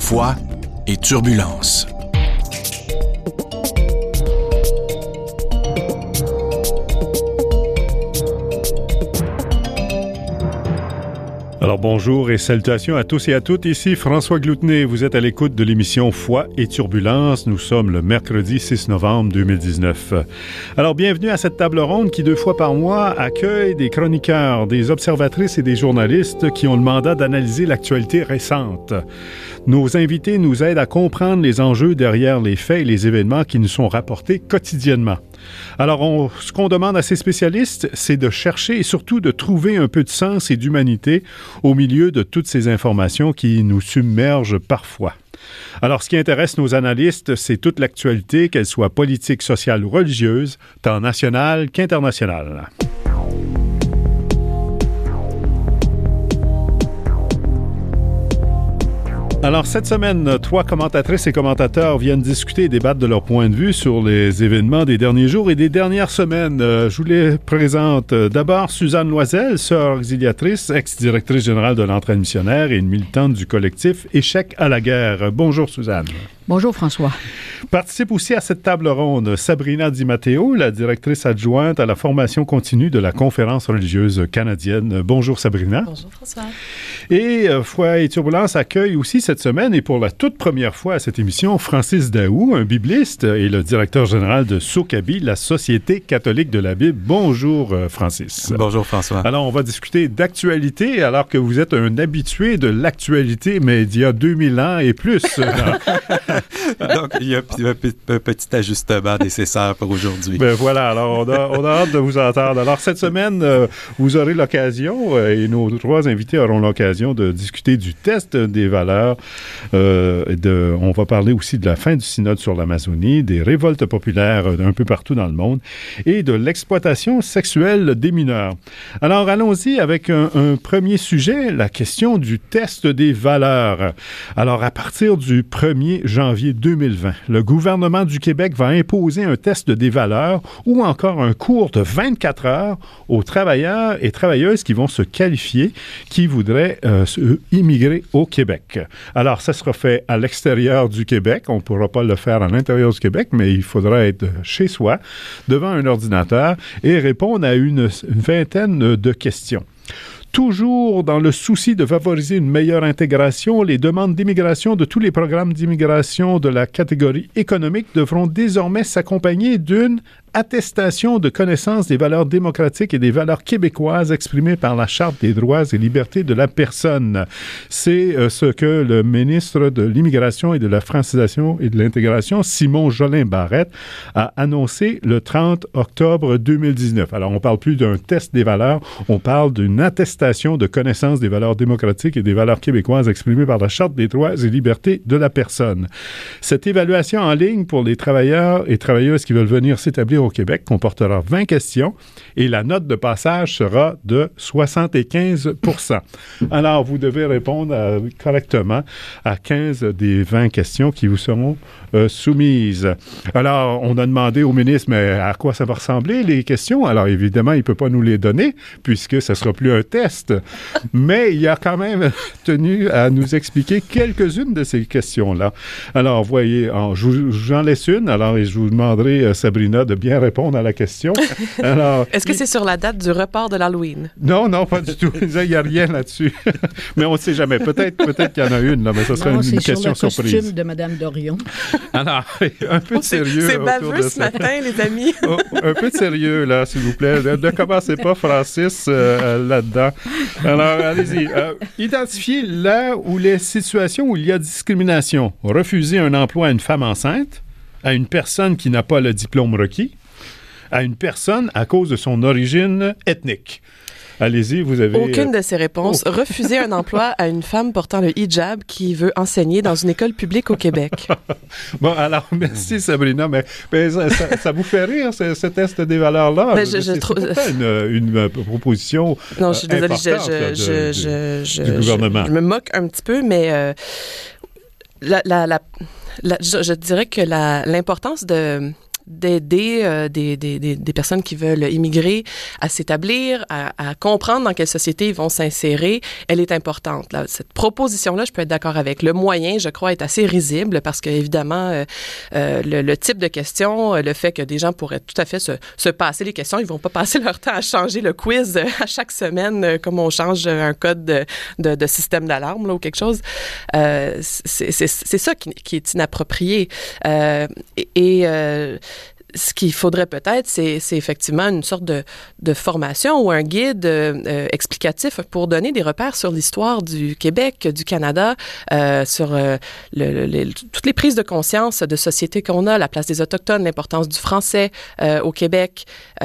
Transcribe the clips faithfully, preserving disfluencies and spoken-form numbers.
Foi et turbulence. Alors bonjour et salutations à tous et à toutes. Ici François Gloutenay. Vous êtes à l'écoute de l'émission Foi et Turbulence. Nous sommes le mercredi six novembre deux mille dix-neuf. Alors bienvenue à cette table ronde qui deux fois par mois accueille des chroniqueurs, des observatrices et des journalistes qui ont le mandat d'analyser l'actualité récente. Nos invités nous aident à comprendre les enjeux derrière les faits et les événements qui nous sont rapportés quotidiennement. Alors, on, ce qu'on demande à ces spécialistes, c'est de chercher et surtout de trouver un peu de sens et d'humanité au milieu de toutes ces informations qui nous submergent parfois. Alors, ce qui intéresse nos analystes, c'est toute l'actualité, qu'elle soit politique, sociale ou religieuse, tant nationale qu'internationale. Alors, cette semaine, trois commentatrices et commentateurs viennent discuter et débattre de leur point de vue sur les événements des derniers jours et des dernières semaines. Euh, je vous les présente. D'abord, Suzanne Loisel, sœur auxiliatrice, ex-directrice générale de l'Entraide missionnaire et une militante du collectif Échec à la guerre. Bonjour, Suzanne. Bonjour, François. Participe aussi à cette table ronde Sabrina Di Matteo, la directrice adjointe à la formation continue de la Conférence religieuse canadienne. Bonjour, Sabrina. Bonjour, François. Et euh, Foi et Turbulence accueille aussi cette semaine, et pour la toute première fois à cette émission, Francis Daoust, un bibliste et le directeur général de Sokabi, la Société catholique de la Bible. Bonjour, euh, Francis. Bonjour, François. Alors, on va discuter d'actualité, alors que vous êtes un habitué de l'actualité, mais d'il y a deux mille ans et plus. Donc, il y a un, un petit ajustement nécessaire pour aujourd'hui. Ben voilà, alors on a, on a hâte de vous entendre. Alors, cette semaine, euh, vous aurez l'occasion, euh, et nos trois invités auront l'occasion de discuter du test des valeurs. Euh, de, on va parler aussi de la fin du synode sur l'Amazonie, des révoltes populaires un peu partout dans le monde et de l'exploitation sexuelle des mineurs. Alors, allons-y avec un, un premier sujet, la question du test des valeurs. Alors, à partir du premier janvier deux mille vingt, le gouvernement du Québec va imposer un test des valeurs ou encore un cours de vingt-quatre heures aux travailleurs et travailleuses qui vont se qualifier, qui voudraient euh, immigrer au Québec. Alors, ça sera fait à l'extérieur du Québec. On ne pourra pas le faire à l'intérieur du Québec, mais il faudra être chez soi, devant un ordinateur, et répondre à une, une vingtaine de questions. Toujours dans le souci de favoriser une meilleure intégration, les demandes d'immigration de tous les programmes d'immigration de la catégorie économique devront désormais s'accompagner d'une attestation de connaissance des valeurs démocratiques et des valeurs québécoises exprimées par la Charte des droits et libertés de la personne. C'est euh, ce que le ministre de l'Immigration et de la Francisation et de l'Intégration, Simon Jolin-Barrette, a annoncé le trente octobre deux mille dix-neuf. Alors, on ne parle plus d'un test des valeurs, on parle d'une attestation de connaissance des valeurs démocratiques et des valeurs québécoises exprimées par la Charte des droits et libertés de la personne. Cette évaluation en ligne pour les travailleurs et travailleuses qui veulent venir s'établir au Québec comportera vingt questions et la note de passage sera de soixante-quinze pour cent. Alors, vous devez répondre à, correctement à quinze des vingt questions qui vous seront euh, soumises. Alors, on a demandé au ministre, mais à quoi ça va ressembler, les questions? Alors, évidemment, il ne peut pas nous les donner puisque ce ne sera plus un test, mais il a quand même tenu à nous expliquer quelques-unes de ces questions-là. Alors, voyez, en, je, j'en laisse une, alors je vous demanderai, euh, Sabrina, de bien répondre à la question. Alors, Est-ce que c'est sur la date du report de l'Halloween? Non, non, pas du tout. Il n'y a rien là-dessus. Mais on ne sait jamais. Peut-être, peut-être qu'il y en a une, là, mais ce serait non, une, une question sur le surprise. costume de Mme Dorion. Alors, un peu de sérieux. C'est, c'est autour baveux de ce ça. matin, les amis. Oh, un peu de sérieux, là, s'il vous plaît. Ne, ne commencez pas, Francis, euh, là-dedans. Alors, allez-y. Euh, identifiez là où les situations où il y a discrimination. Refuser un emploi à une femme enceinte, à une personne qui n'a pas le diplôme requis, à une personne à cause de son origine ethnique. Allez-y, vous avez... Aucune de ces réponses. Oh. Refuser un emploi à une femme portant le hijab qui veut enseigner dans une école publique au Québec. Bon, alors, merci Sabrina, mais, mais ça, ça, ça vous fait rire, ce, ce test des valeurs-là? Ben, je, je c'est, trouve... c'est une, une, une proposition Non, je suis désolée, je, importante, je, là, de, je, de, je, du je, gouvernement. Je, je me moque un petit peu, mais euh, la, la, la, la, je, je dirais que la, l'importance de... d'aider euh, des, des, des, des personnes qui veulent immigrer à s'établir, à, à comprendre dans quelle société ils vont s'insérer, elle est importante. Là, cette proposition-là, je peux être d'accord avec. Le moyen, je crois, est assez risible parce que, évidemment, euh, euh, le, le type de questions, le fait que des gens pourraient tout à fait se, se passer les questions, ils vont pas passer leur temps à changer le quiz à chaque semaine comme on change un code de, de, de système d'alarme là, ou quelque chose. Euh, c'est, c'est, c'est ça qui, qui est inapproprié. Euh, et et euh, ce qu'il faudrait peut-être, c'est, c'est effectivement une sorte de, de formation ou un guide euh, explicatif pour donner des repères sur l'histoire du Québec, du Canada, euh, sur euh, le, le, toutes les prises de conscience de société qu'on a, la place des Autochtones, l'importance du français euh, au Québec,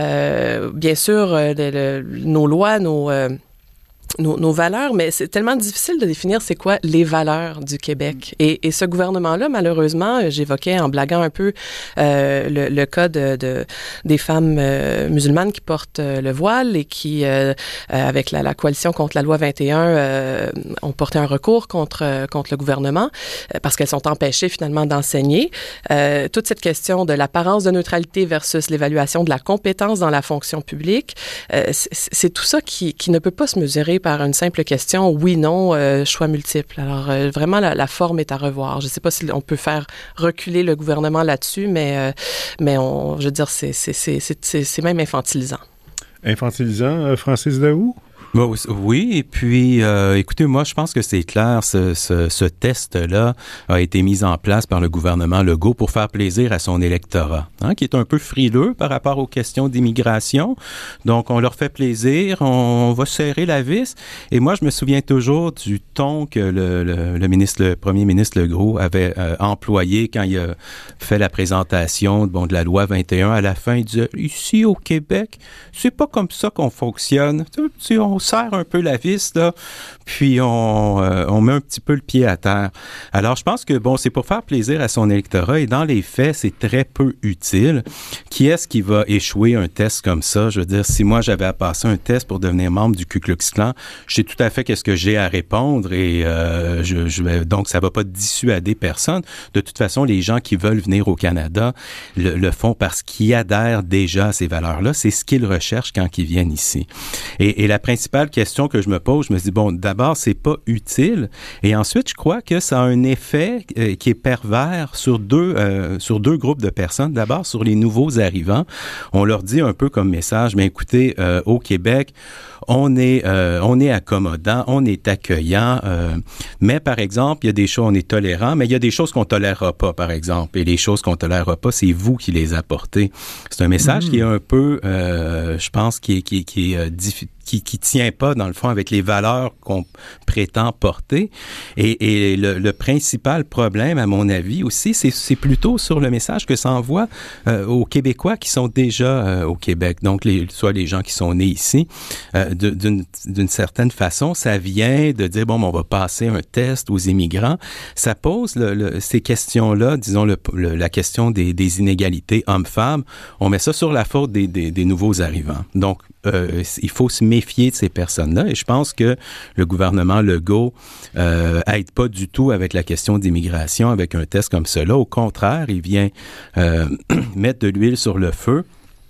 euh, bien sûr, euh, le, le, nos lois, nos... Euh, Nos, nos valeurs, mais c'est tellement difficile de définir c'est quoi les valeurs du Québec. Et, et ce gouvernement-là, malheureusement, j'évoquais en blaguant un peu euh, le, le cas de, de, des femmes euh, musulmanes qui portent euh, le voile et qui, euh, euh, avec la, la coalition contre la loi vingt et un, euh, ont porté un recours contre, euh, contre le gouvernement euh, parce qu'elles sont empêchées finalement d'enseigner. Euh, toute cette question de l'apparence de neutralité versus l'évaluation de la compétence dans la fonction publique, euh, c'est, c'est tout ça qui, qui ne peut pas se mesurer par une simple question, oui, non, euh, choix multiple. Alors, euh, vraiment, la, la forme est à revoir. Je ne sais pas si on peut faire reculer le gouvernement là-dessus, mais, euh, mais on, je veux dire, c'est, c'est, c'est, c'est, c'est même infantilisant. Infantilisant, Francis Daoust? Bon, oui, et puis, euh, écoutez, moi, je pense que c'est clair, ce, ce, ce test-là a été mis en place par le gouvernement Legault pour faire plaisir à son électorat, hein, qui est un peu frileux par rapport aux questions d'immigration. Donc, on leur fait plaisir, on va serrer la vis. Et moi, je me souviens toujours du ton que le, le, le ministre, le premier ministre Legault avait euh, employé quand il a fait la présentation bon, de la loi vingt et un. À la fin, il disait, ici au Québec, c'est pas comme ça qu'on fonctionne. Tu sais, on serre un peu la vis, là, puis on, euh, on met un petit peu le pied à terre. Alors, je pense que, bon, c'est pour faire plaisir à son électorat et dans les faits, c'est très peu utile. Qui est-ce qui va échouer un test comme ça? Je veux dire, si moi, j'avais à passer un test pour devenir membre du Ku Klux Klan, je sais tout à fait qu'est-ce que j'ai à répondre et euh, je, je vais, donc, ça va pas dissuader personne. De toute façon, les gens qui veulent venir au Canada le, le font parce qu'ils adhèrent déjà à ces valeurs-là. C'est ce qu'ils recherchent quand ils viennent ici. Et, et la principale question que je me pose, je me dis, bon, d'abord, c'est pas utile. Et ensuite, je crois que ça a un effet euh, qui est pervers sur deux, euh, sur deux groupes de personnes. D'abord, sur les nouveaux arrivants. On leur dit un peu comme message, mais écoutez, euh, au Québec, on est, euh, on est accommodant, on est accueillant, euh, mais par exemple, il y a des choses, on est tolérant, mais il y a des choses qu'on tolérera pas, par exemple. Et les choses qu'on tolérera pas, c'est vous qui les apportez. C'est un message mmh. qui est un peu, euh, je pense, qui est, qui est, qui est euh, difficile. Qui, qui tient pas, dans le fond, avec les valeurs qu'on prétend porter. Et, et le, le principal problème, à mon avis aussi, c'est, c'est plutôt sur le message que ça envoie euh, aux Québécois qui sont déjà euh, au Québec. Donc, les, soit les gens qui sont nés ici. Euh, de, d'une, d'une certaine façon, ça vient de dire, bon, on va passer un test aux immigrants. Ça pose le, le, ces questions-là, disons, le, le, la question des, des inégalités hommes-femmes. On met ça sur la faute des, des, des nouveaux arrivants. Donc, Euh, il faut se méfier de ces personnes-là et je pense que le gouvernement Legault euh, aide pas du tout avec la question d'immigration avec un test comme cela. Au contraire, il vient euh, mettre de l'huile sur le feu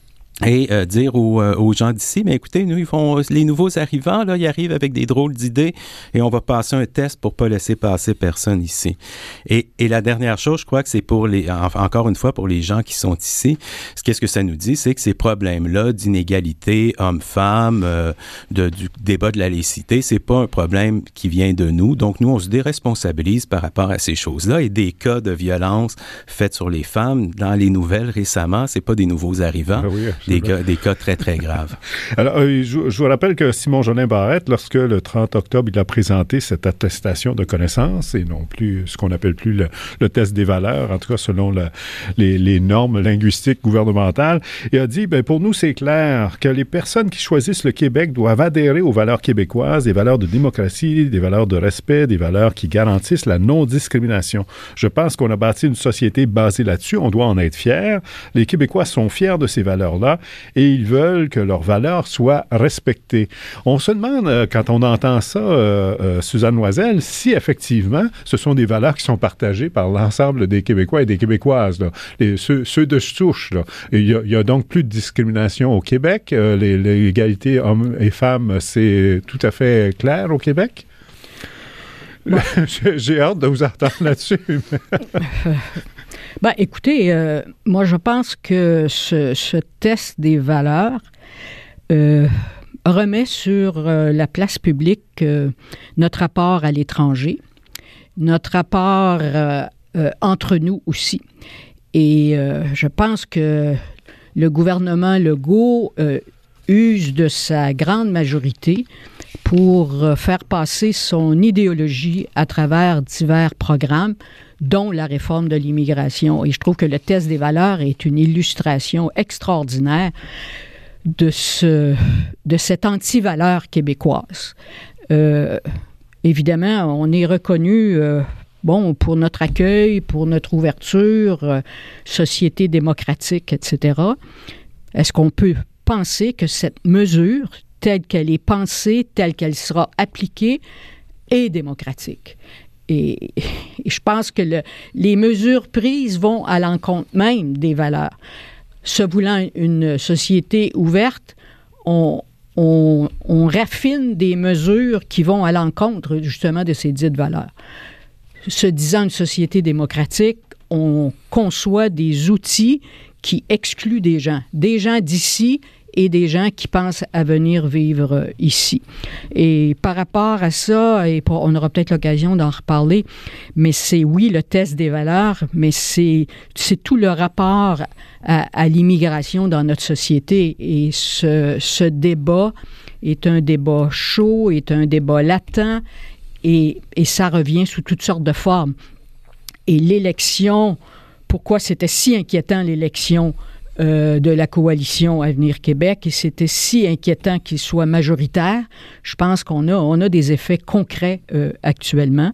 et euh, dire aux, euh, aux gens d'ici, mais écoutez, nous, ils font, les nouveaux arrivants, là, ils arrivent avec des drôles d'idées et on va passer un test pour pas laisser passer personne ici. Et, et la dernière chose, je crois que c'est pour les, en, encore une fois, pour les gens qui sont ici, qu'est-ce que ça nous dit? C'est que ces problèmes-là d'inégalité homme-femme, euh, de, du débat de la laïcité, c'est pas un problème qui vient de nous. Donc, nous, on se déresponsabilise par rapport à ces choses-là et des cas de violence faits sur les femmes, dans les nouvelles récemment, c'est pas des nouveaux arrivants. Ah oui. Des cas, des cas très, très graves. Alors, euh, je, je vous rappelle que Simon Jolin Barrette, lorsque le trente octobre, il a présenté cette attestation de connaissance et non plus ce qu'on appelle plus le, le test des valeurs, en tout cas selon la, les, les normes linguistiques gouvernementales, il a dit, ben pour nous, c'est clair que les personnes qui choisissent le Québec doivent adhérer aux valeurs québécoises, des valeurs de démocratie, des valeurs de respect, des valeurs qui garantissent la non-discrimination. Je pense qu'on a bâti une société basée là-dessus. On doit en être fiers. Les Québécois sont fiers de ces valeurs-là. et ils veulent que leurs valeurs soient respectées. On se demande, euh, quand on entend ça, euh, euh, Suzanne Loisel, si effectivement ce sont des valeurs qui sont partagées par l'ensemble des Québécois et des Québécoises, là. Les, ceux, ceux de souche. Là. Il y a, il y a donc plus de discrimination au Québec. Euh, les, l'égalité hommes et femmes, c'est tout à fait clair au Québec. Bon. J'ai hâte de vous entendre là-dessus. Ben, écoutez, euh, moi, je pense que ce, ce test des valeurs euh, remet sur euh, la place publique euh, notre rapport à l'étranger, notre rapport euh, euh, entre nous aussi. Et euh, je pense que le gouvernement Legault euh, use de sa grande majorité pour euh, faire passer son idéologie à travers divers programmes, dont la réforme de l'immigration. Et je trouve que le test des valeurs est une illustration extraordinaire de, ce, de cette anti-valeur québécoise. Euh, évidemment, on est reconnu... Euh, Bon, pour notre accueil, pour notre ouverture, euh, société démocratique, et cetera. Est-ce qu'on peut penser que cette mesure, telle qu'elle est pensée, telle qu'elle sera appliquée, est démocratique? Et, et je pense que le, les mesures prises vont à l'encontre même des valeurs. Se voulant une société ouverte, on, on, on raffine des mesures qui vont à l'encontre justement de ces dites valeurs. Se disant une société démocratique, on conçoit des outils qui excluent des gens, des gens d'ici et des gens qui pensent à venir vivre ici. Et par rapport à ça, et pour, on aura peut-être l'occasion d'en reparler, mais c'est, oui, le test des valeurs, mais c'est, c'est tout le rapport à, à l'immigration dans notre société. Et ce, ce débat est un débat chaud, est un débat latent, Et, et ça revient sous toutes sortes de formes. Et l'élection, pourquoi c'était si inquiétant l'élection euh, de la coalition Avenir Québec, et c'était si inquiétant qu'il soit majoritaire, je pense qu'on a, on a des effets concrets euh, actuellement.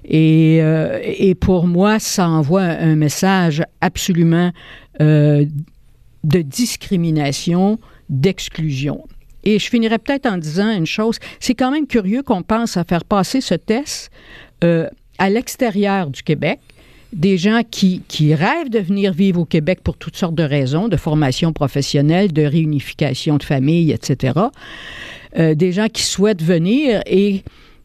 Et, euh, et pour moi, ça envoie un message absolument euh, de discrimination, d'exclusion. Et je finirais peut-être en disant une chose, c'est quand même curieux qu'on pense à faire passer ce test euh, à l'extérieur du Québec, des gens qui, qui rêvent de venir vivre au Québec pour toutes sortes de raisons, de formation professionnelle, de réunification de famille, et cetera. Euh, des gens qui souhaitent venir et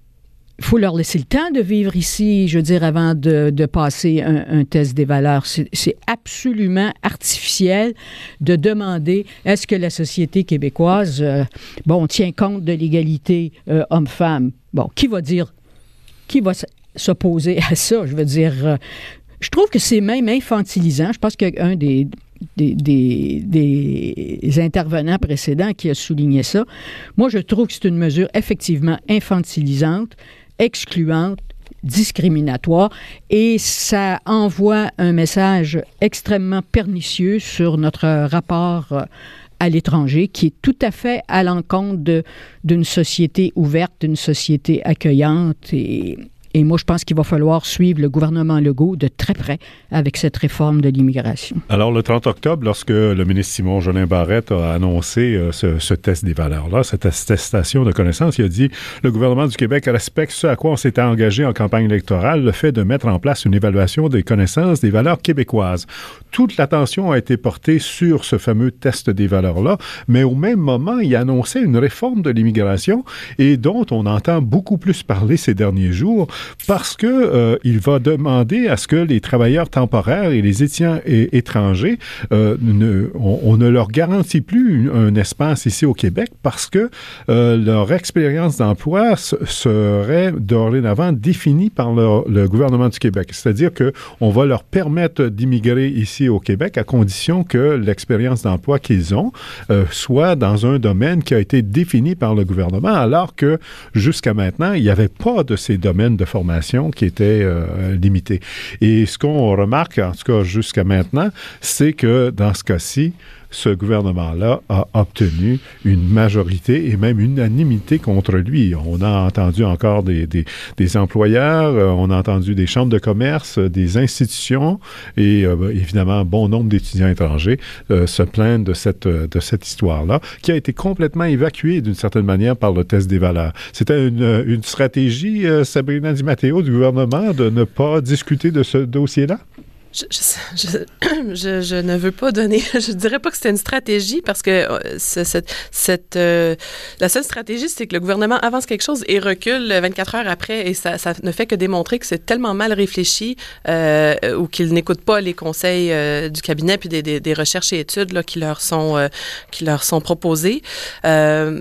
il faut leur laisser le temps de vivre ici, je veux dire, avant de, de passer un, un test des valeurs. C'est, c'est absolument artificiel de demander est-ce que la société québécoise, euh, bon, tient compte de l'égalité euh, homme-femme. Bon, qui va dire, qui va s'opposer à ça? Je veux dire, euh, je trouve que c'est même infantilisant. Je pense qu'un des Des, des, des intervenants précédents qui a souligné ça. Moi, je trouve que c'est une mesure effectivement infantilisante, excluante, discriminatoire, et ça envoie un message extrêmement pernicieux sur notre rapport à l'étranger, qui est tout à fait à l'encontre de, d'une société ouverte, d'une société accueillante. Et, et moi, je pense qu'il va falloir suivre le gouvernement Legault de très près avec cette réforme de l'immigration. Alors, le trente octobre, lorsque le ministre Simon-Jolin Barrette a annoncé euh, ce, ce test des valeurs-là, cette attestation de connaissance, il a dit « Le gouvernement du Québec respecte ce à quoi on s'était engagé en campagne électorale, le fait de mettre en place une évaluation des connaissances des valeurs québécoises. » Toute l'attention a été portée sur ce fameux test des valeurs-là, mais au même moment, il a annoncé une réforme de l'immigration et dont on entend beaucoup plus parler ces derniers jours, parce que euh, il va demander à ce que les travailleurs temporaires et les étudiants et, étrangers, euh, ne, on, on ne leur garantit plus un, un espace ici au Québec parce que euh, leur expérience d'emploi s- serait dorénavant définie par le, le gouvernement du Québec. C'est-à-dire que on va leur permettre d'immigrer ici au Québec à condition que l'expérience d'emploi qu'ils ont euh, soit dans un domaine qui a été défini par le gouvernement, alors que jusqu'à maintenant, il n'y avait pas de ces domaines de formation qui étaient euh, limités. Et ce qu'on remarque, en tout cas jusqu'à maintenant, c'est que dans ce cas-ci, ce gouvernement-là a obtenu une majorité et même une unanimité contre lui. On a entendu encore des, des, des employeurs, euh, on a entendu des chambres de commerce, euh, des institutions et euh, évidemment bon nombre d'étudiants étrangers euh, se plaindre de cette, de cette histoire-là, qui a été complètement évacuée d'une certaine manière par le test des valeurs. C'était une, une stratégie, euh, Sabrina Di Matteo, du gouvernement de ne pas discuter de ce dossier-là? Je, je, je, je, je ne veux pas donner, je dirais pas que c'était une stratégie parce que euh, cette, cette, euh, la seule stratégie, c'est que le gouvernement avance quelque chose et recule vingt-quatre heures après et ça, ça ne fait que démontrer que c'est tellement mal réfléchi euh, ou qu'il n'écoute pas les conseils euh, du cabinet puis des, des, des recherches et études là, qui leur sont, euh, qui leur sont proposées. Euh,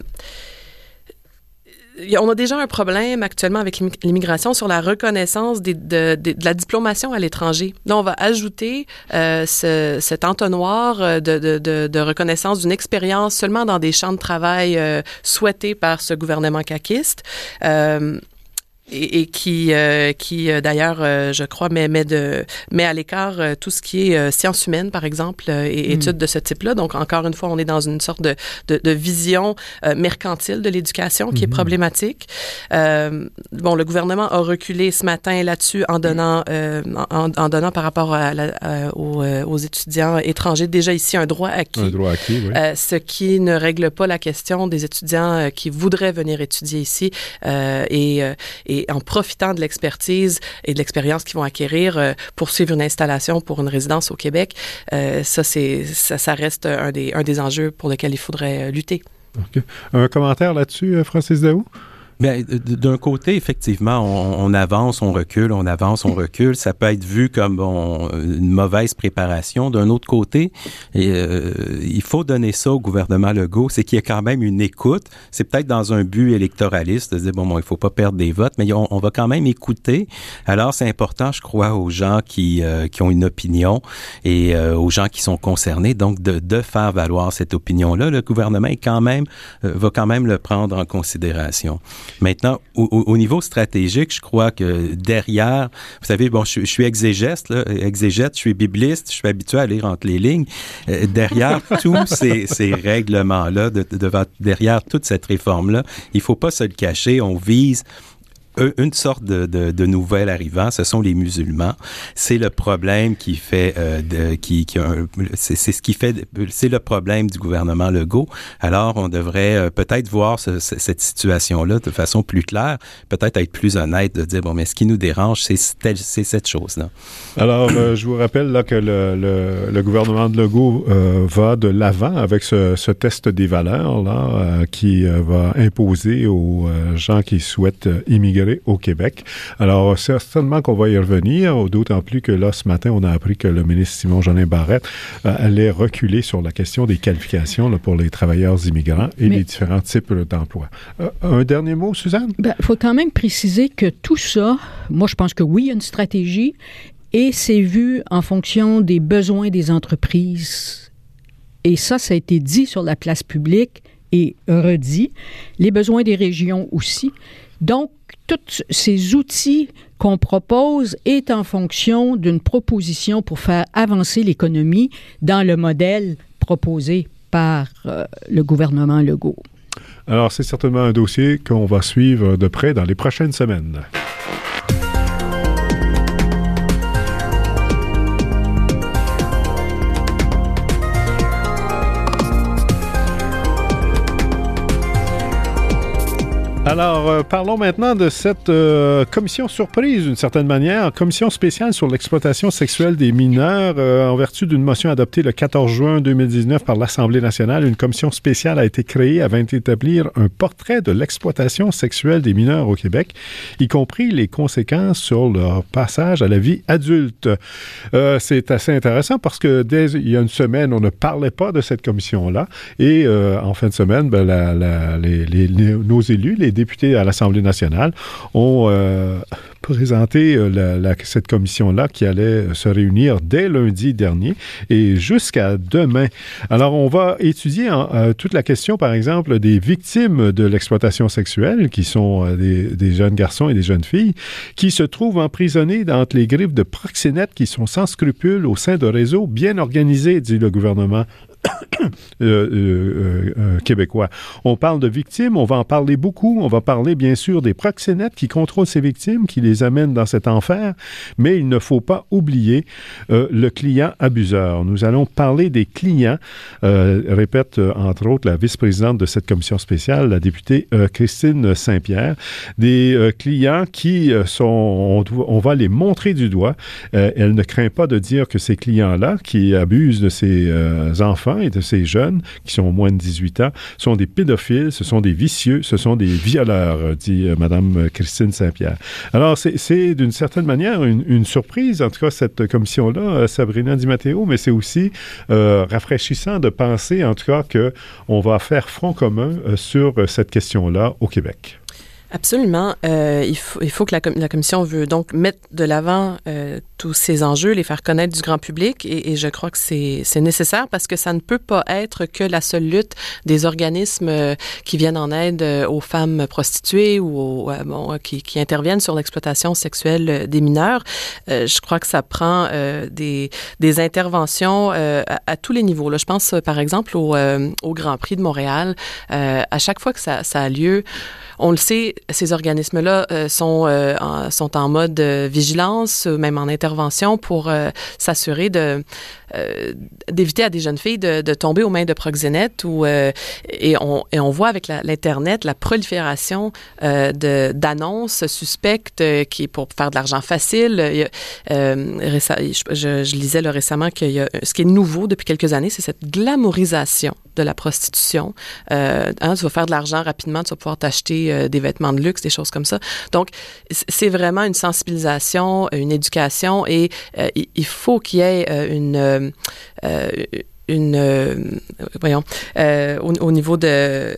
On a déjà un problème actuellement avec l'immigration sur la reconnaissance des, de, de, de la diplomation à l'étranger. Là, on va ajouter euh, ce, cet entonnoir de, de, de, de reconnaissance d'une expérience seulement dans des champs de travail euh, souhaités par ce gouvernement caquiste. Euh, Et, et qui, euh, qui euh, d'ailleurs, euh, je crois, met, met, de, met à l'écart euh, tout ce qui est euh, sciences humaines, par exemple, euh, et mmh. études de ce type-là. Donc, encore une fois, on est dans une sorte de, de, de vision euh, mercantile de l'éducation qui mmh. est problématique. Euh, bon, le gouvernement a reculé ce matin là-dessus en donnant, euh, en, en donnant par rapport à la, à, aux, aux étudiants étrangers déjà ici un droit acquis. Un droit acquis, oui. Euh, ce qui ne règle pas la question des étudiants euh, qui voudraient venir étudier ici euh, et, euh, et en profitant de l'expertise et de l'expérience qu'ils vont acquérir euh, pour suivre une installation pour une résidence au Québec. Euh, ça, c'est, ça, ça reste un des, un des enjeux pour lesquels il faudrait euh, lutter. Okay. Un commentaire là-dessus, Francis Daoust? Bien, d'un côté, effectivement, on, on avance, on recule, on avance, on recule. Ça peut être vu comme bon, une mauvaise préparation. D'un autre côté, et, euh, il faut donner ça au gouvernement Legault, c'est qu'il y a quand même une écoute. C'est peut-être dans un but électoraliste de dire, bon, bon il faut pas perdre des votes, mais on, on va quand même écouter. Alors, c'est important, je crois, aux gens qui, euh, qui ont une opinion et euh, aux gens qui sont concernés, donc de, de faire valoir cette opinion-là. Le gouvernement est quand même, euh, va quand même le prendre en considération. Maintenant, au, au niveau stratégique, je crois que derrière, vous savez, bon, je, je suis exégète, là, exégète, je suis bibliste, je suis habitué à lire entre les lignes. Euh, derrière tous ces, ces règlements-là, de, de, de, derrière toute cette réforme-là, il faut pas se le cacher, on vise une sorte de, de, de nouvel arrivant, ce sont les musulmans. C'est le problème qui fait, euh, de, qui, qui un, c'est, c'est ce qui fait, c'est le problème du gouvernement Legault. Alors, on devrait euh, peut-être voir ce, ce, cette situation-là de façon plus claire, peut-être être plus honnête, de dire bon, mais ce qui nous dérange, c'est tel, c'est cette chose-là. Alors, euh, je vous rappelle là que le, le, le gouvernement de Legault euh, va de l'avant avec ce, ce test des valeurs là, euh, qui euh, va imposer aux euh, gens qui souhaitent euh, immigrer au Québec. Alors, certainement qu'on va y revenir, d'autant plus que là, ce matin, on a appris que le ministre Simon-Jolin Barrette euh, allait reculer sur la question des qualifications là, pour les travailleurs immigrants et Mais, les différents types d'emplois. Euh, un dernier mot, Suzanne? Il faut quand même préciser que tout ça, moi, je pense que oui, il y a une stratégie et c'est vu en fonction des besoins des entreprises. Et ça, ça a été dit sur la place publique et redit. Les besoins des régions aussi. Donc, tous ces outils qu'on propose est en fonction d'une proposition pour faire avancer l'économie dans le modèle proposé par euh, le gouvernement Legault. Alors, c'est certainement un dossier qu'on va suivre de près dans les prochaines semaines. Alors, euh, parlons maintenant de cette euh, commission surprise, d'une certaine manière, commission spéciale sur l'exploitation sexuelle des mineurs. Euh, en vertu d'une motion adoptée le quatorze juin deux mille dix-neuf par l'Assemblée nationale, une commission spéciale a été créée afin d'établir un portrait de l'exploitation sexuelle des mineurs au Québec, y compris les conséquences sur leur passage à la vie adulte. Euh, c'est assez intéressant parce que dès il y a une semaine, on ne parlait pas de cette commission-là et euh, en fin de semaine, ben, la, la, les, les, les, nos élus, les députés à l'Assemblée nationale ont euh, présenté euh, la, la, cette commission-là qui allait se réunir dès lundi dernier et jusqu'à demain. Alors, on va étudier en, euh, toute la question, par exemple, des victimes de l'exploitation sexuelle, qui sont euh, des, des jeunes garçons et des jeunes filles, qui se trouvent emprisonnés entre les griffes de proxénètes qui sont sans scrupules au sein de réseaux bien organisés, dit le gouvernement euh, euh, euh, québécois. On parle de victimes, on va en parler beaucoup, on va parler bien sûr des proxénètes qui contrôlent ces victimes, qui les amènent dans cet enfer, mais il ne faut pas oublier euh, le client abuseur. Nous allons parler des clients, euh, répète euh, entre autres la vice-présidente de cette commission spéciale, la députée euh, Christine Saint-Pierre, des euh, clients qui euh, sont, on, on va les montrer du doigt. Euh, elle ne craint pas de dire que ces clients-là qui abusent de ces euh, enfants et de ces jeunes qui sont moins de dix-huit ans sont des pédophiles, ce sont des vicieux, ce sont des violeurs, dit euh, Mme Christine Saint-Pierre. Alors, c'est, c'est d'une certaine manière une, une surprise, en tout cas, cette commission-là, euh, Sabrina Di Matteo, mais c'est aussi euh, rafraîchissant de penser, en tout cas, qu'on va faire front commun euh, sur euh, cette question-là au Québec. Absolument. Euh, il, faut, il faut que la, com- la Commission veut donc mettre de l'avant euh, tous ces enjeux, les faire connaître du grand public et, et je crois que c'est, c'est nécessaire parce que ça ne peut pas être que la seule lutte des organismes euh, qui viennent en aide euh, aux femmes prostituées ou aux, euh, bon, qui, qui interviennent sur l'exploitation sexuelle des mineurs. Euh, je crois que ça prend euh, des, des interventions euh, à, à tous les niveaux. Là, je pense euh, par exemple au, euh, au Grand Prix de Montréal. Euh, à chaque fois que ça, ça a lieu, on le sait, ces organismes-là euh, sont, euh, en, sont en mode euh, vigilance, même en intervention pour euh, s'assurer de, euh, d'éviter à des jeunes filles de, de tomber aux mains de proxénètes. Ou, euh, et, on, et on voit avec la, l'Internet la prolifération euh, de, d'annonces suspectes euh, qui est pour faire de l'argent facile. Il y a, euh, récem- je, je, je lisais là, récemment que y a, ce qui est nouveau depuis quelques années, c'est cette glamourisation de la prostitution. Euh, hein, tu vas faire de l'argent rapidement, tu vas pouvoir t'acheter euh, des vêtements de luxe, des choses comme ça. Donc, c'est vraiment une sensibilisation, une éducation et euh, il faut qu'il y ait euh, une... Euh, une euh, voyons, euh, au, au niveau de...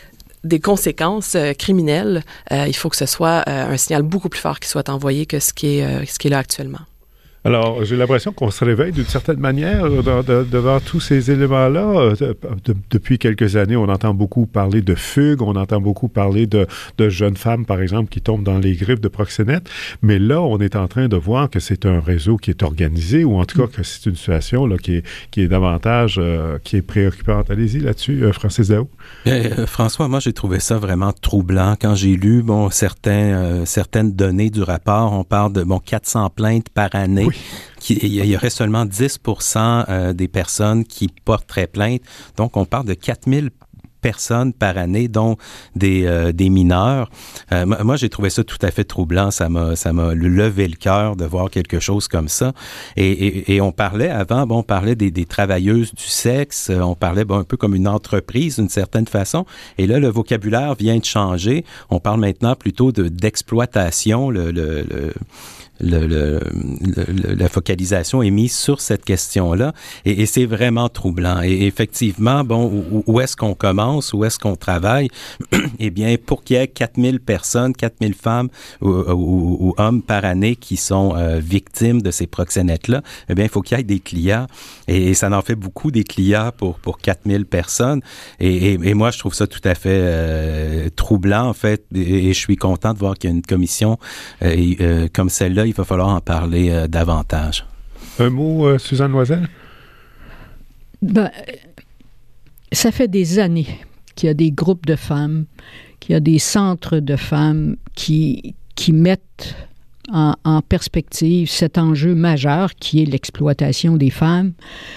des conséquences euh, criminelles, euh, il faut que ce soit euh, un signal beaucoup plus fort qui soit envoyé que ce qui est, euh, ce qui est là actuellement. Alors, j'ai l'impression qu'on se réveille d'une certaine manière de, de, devant tous ces éléments-là. De, de, depuis quelques années, on entend beaucoup parler de fugues, on entend beaucoup parler de, de jeunes femmes, par exemple, qui tombent dans les griffes de proxénètes. Mais là, on est en train de voir que c'est un réseau qui est organisé, ou en tout cas que c'est une situation là, qui, est, qui est davantage, euh, qui est préoccupante. Allez-y là-dessus, euh, Francis Daou. Euh, François, moi, j'ai trouvé ça vraiment troublant. Quand j'ai lu bon, certains, euh, certaines données du rapport, on parle de bon, quatre cents plaintes par année. Oui. Qui, il y aurait seulement dix pour cent euh, des personnes qui porteraient plainte. Donc, on parle de quatre mille personnes par année, dont des, euh, des mineurs. Euh, moi, j'ai trouvé ça tout à fait troublant. Ça m'a, ça m'a levé le cœur de voir quelque chose comme ça. Et, et, et on parlait avant, bon, on parlait des, des travailleuses du sexe. On parlait bon, un peu comme une entreprise d'une certaine façon. Et là, le vocabulaire vient de changer. On parle maintenant plutôt de, d'exploitation. Le, le, le Le, le, le, la focalisation est mise sur cette question-là et, et c'est vraiment troublant. Et effectivement, bon, où, où est-ce qu'on commence, où est-ce qu'on travaille? Eh bien, pour qu'il y ait quatre mille personnes, quatre mille femmes ou, ou, ou hommes par année qui sont euh, victimes de ces proxénètes-là, eh bien, il faut qu'il y ait des clients et, et ça en fait beaucoup des clients pour, pour quatre mille personnes. Et, et, et moi, je trouve ça tout à fait euh, troublant, en fait, et, et je suis content de voir qu'il y a une commission euh, euh, comme celle-là. Il va falloir en parler euh, davantage. Un mot, euh, Suzanne Loisel? Ben, ça fait des années qu'il y a des groupes de femmes, qu'il y a des centres de femmes qui, qui mettent en, en perspective cet enjeu majeur qui est l'exploitation des femmes.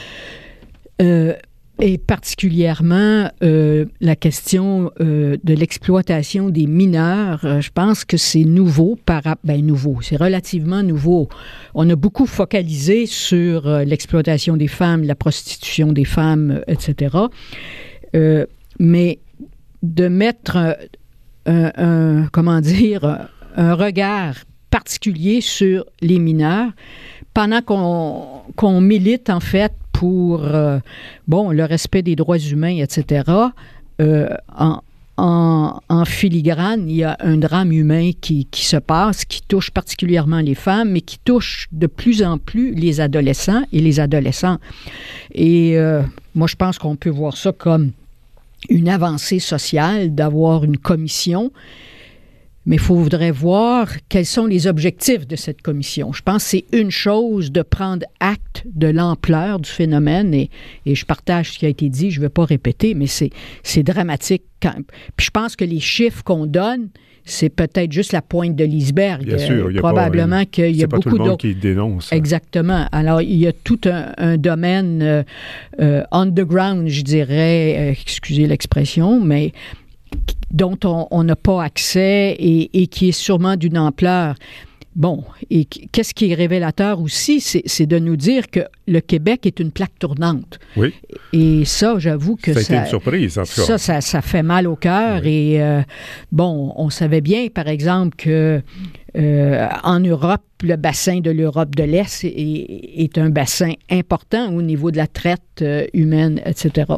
Euh, Et particulièrement euh, la question euh, de l'exploitation des mineurs, euh, je pense que c'est nouveau, par, ben nouveau, c'est relativement nouveau. On a beaucoup focalisé sur euh, l'exploitation des femmes, la prostitution des femmes, et cetera. Euh, mais de mettre un, un, un, comment dire, un regard particulier sur les mineurs pendant qu'on, qu'on milite en fait pour euh, bon, le respect des droits humains, et cetera, euh, en, en, en filigrane, il y a un drame humain qui, qui se passe, qui touche particulièrement les femmes, mais qui touche de plus en plus les adolescents et les adolescents. Et euh, moi, je pense qu'on peut voir ça comme une avancée sociale, d'avoir une commission Mais il faudrait voir quels sont les objectifs de cette commission. Je pense que c'est une chose de prendre acte de l'ampleur du phénomène, et, et je partage ce qui a été dit, je ne vais pas répéter, mais c'est, c'est dramatique. Quand, puis je pense que les chiffres qu'on donne, c'est peut-être juste la pointe de l'iceberg. Bien sûr, il y a probablement pas, qu'il y a c'est pas beaucoup tout le monde d'autres qui dénonce. Exactement. Alors, il y a tout un, un domaine euh, euh, underground, je dirais, euh, excusez l'expression, mais dont on n'a pas accès et, et qui est sûrement d'une ampleur. Bon, et qu'est-ce qui est révélateur aussi, c'est, c'est de nous dire que le Québec est une plaque tournante. Oui. Et ça, j'avoue que ça... ça... a été une surprise, en tout cas. Ça, ça, ça fait mal au cœur. Oui. Et, euh, bon, on savait bien, par exemple, que euh, en Europe, le bassin de l'Europe de l'Est est, est un bassin important au niveau de la traite euh, humaine, et cetera.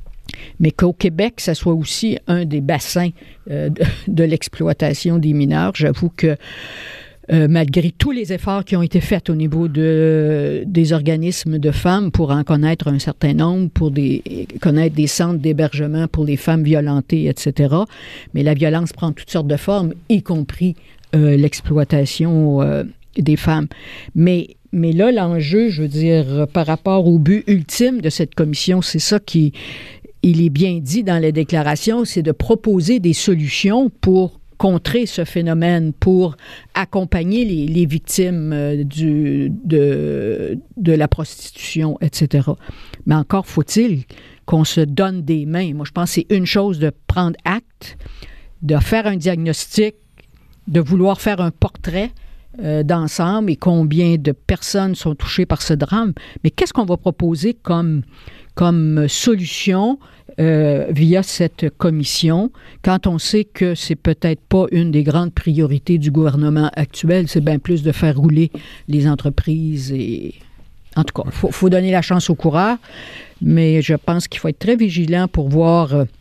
Mais qu'au Québec, ça soit aussi un des bassins euh, de, de l'exploitation des mineurs. J'avoue que euh, malgré tous les efforts qui ont été faits au niveau de, des organismes de femmes pour en connaître un certain nombre, pour des, connaître des centres d'hébergement pour les femmes violentées, et cetera, mais la violence prend toutes sortes de formes, y compris euh, l'exploitation euh, des femmes. Mais Mais là, l'enjeu, je veux dire, par rapport au but ultime de cette commission, c'est ça qui... Il est bien dit dans la déclaration, c'est de proposer des solutions pour contrer ce phénomène, pour accompagner les, les victimes euh, du, de, de la prostitution, et cetera. Mais encore faut-il qu'on se donne des mains. Moi, je pense que c'est une chose de prendre acte, de faire un diagnostic, de vouloir faire un portrait euh, d'ensemble et combien de personnes sont touchées par ce drame. Mais qu'est-ce qu'on va proposer comme... comme solution euh, via cette commission, quand on sait que c'est peut-être pas une des grandes priorités du gouvernement actuel, c'est bien plus de faire rouler les entreprises. Et en tout cas, il faut, faut donner la chance aux coureurs, mais je pense qu'il faut être très vigilant pour voir euh,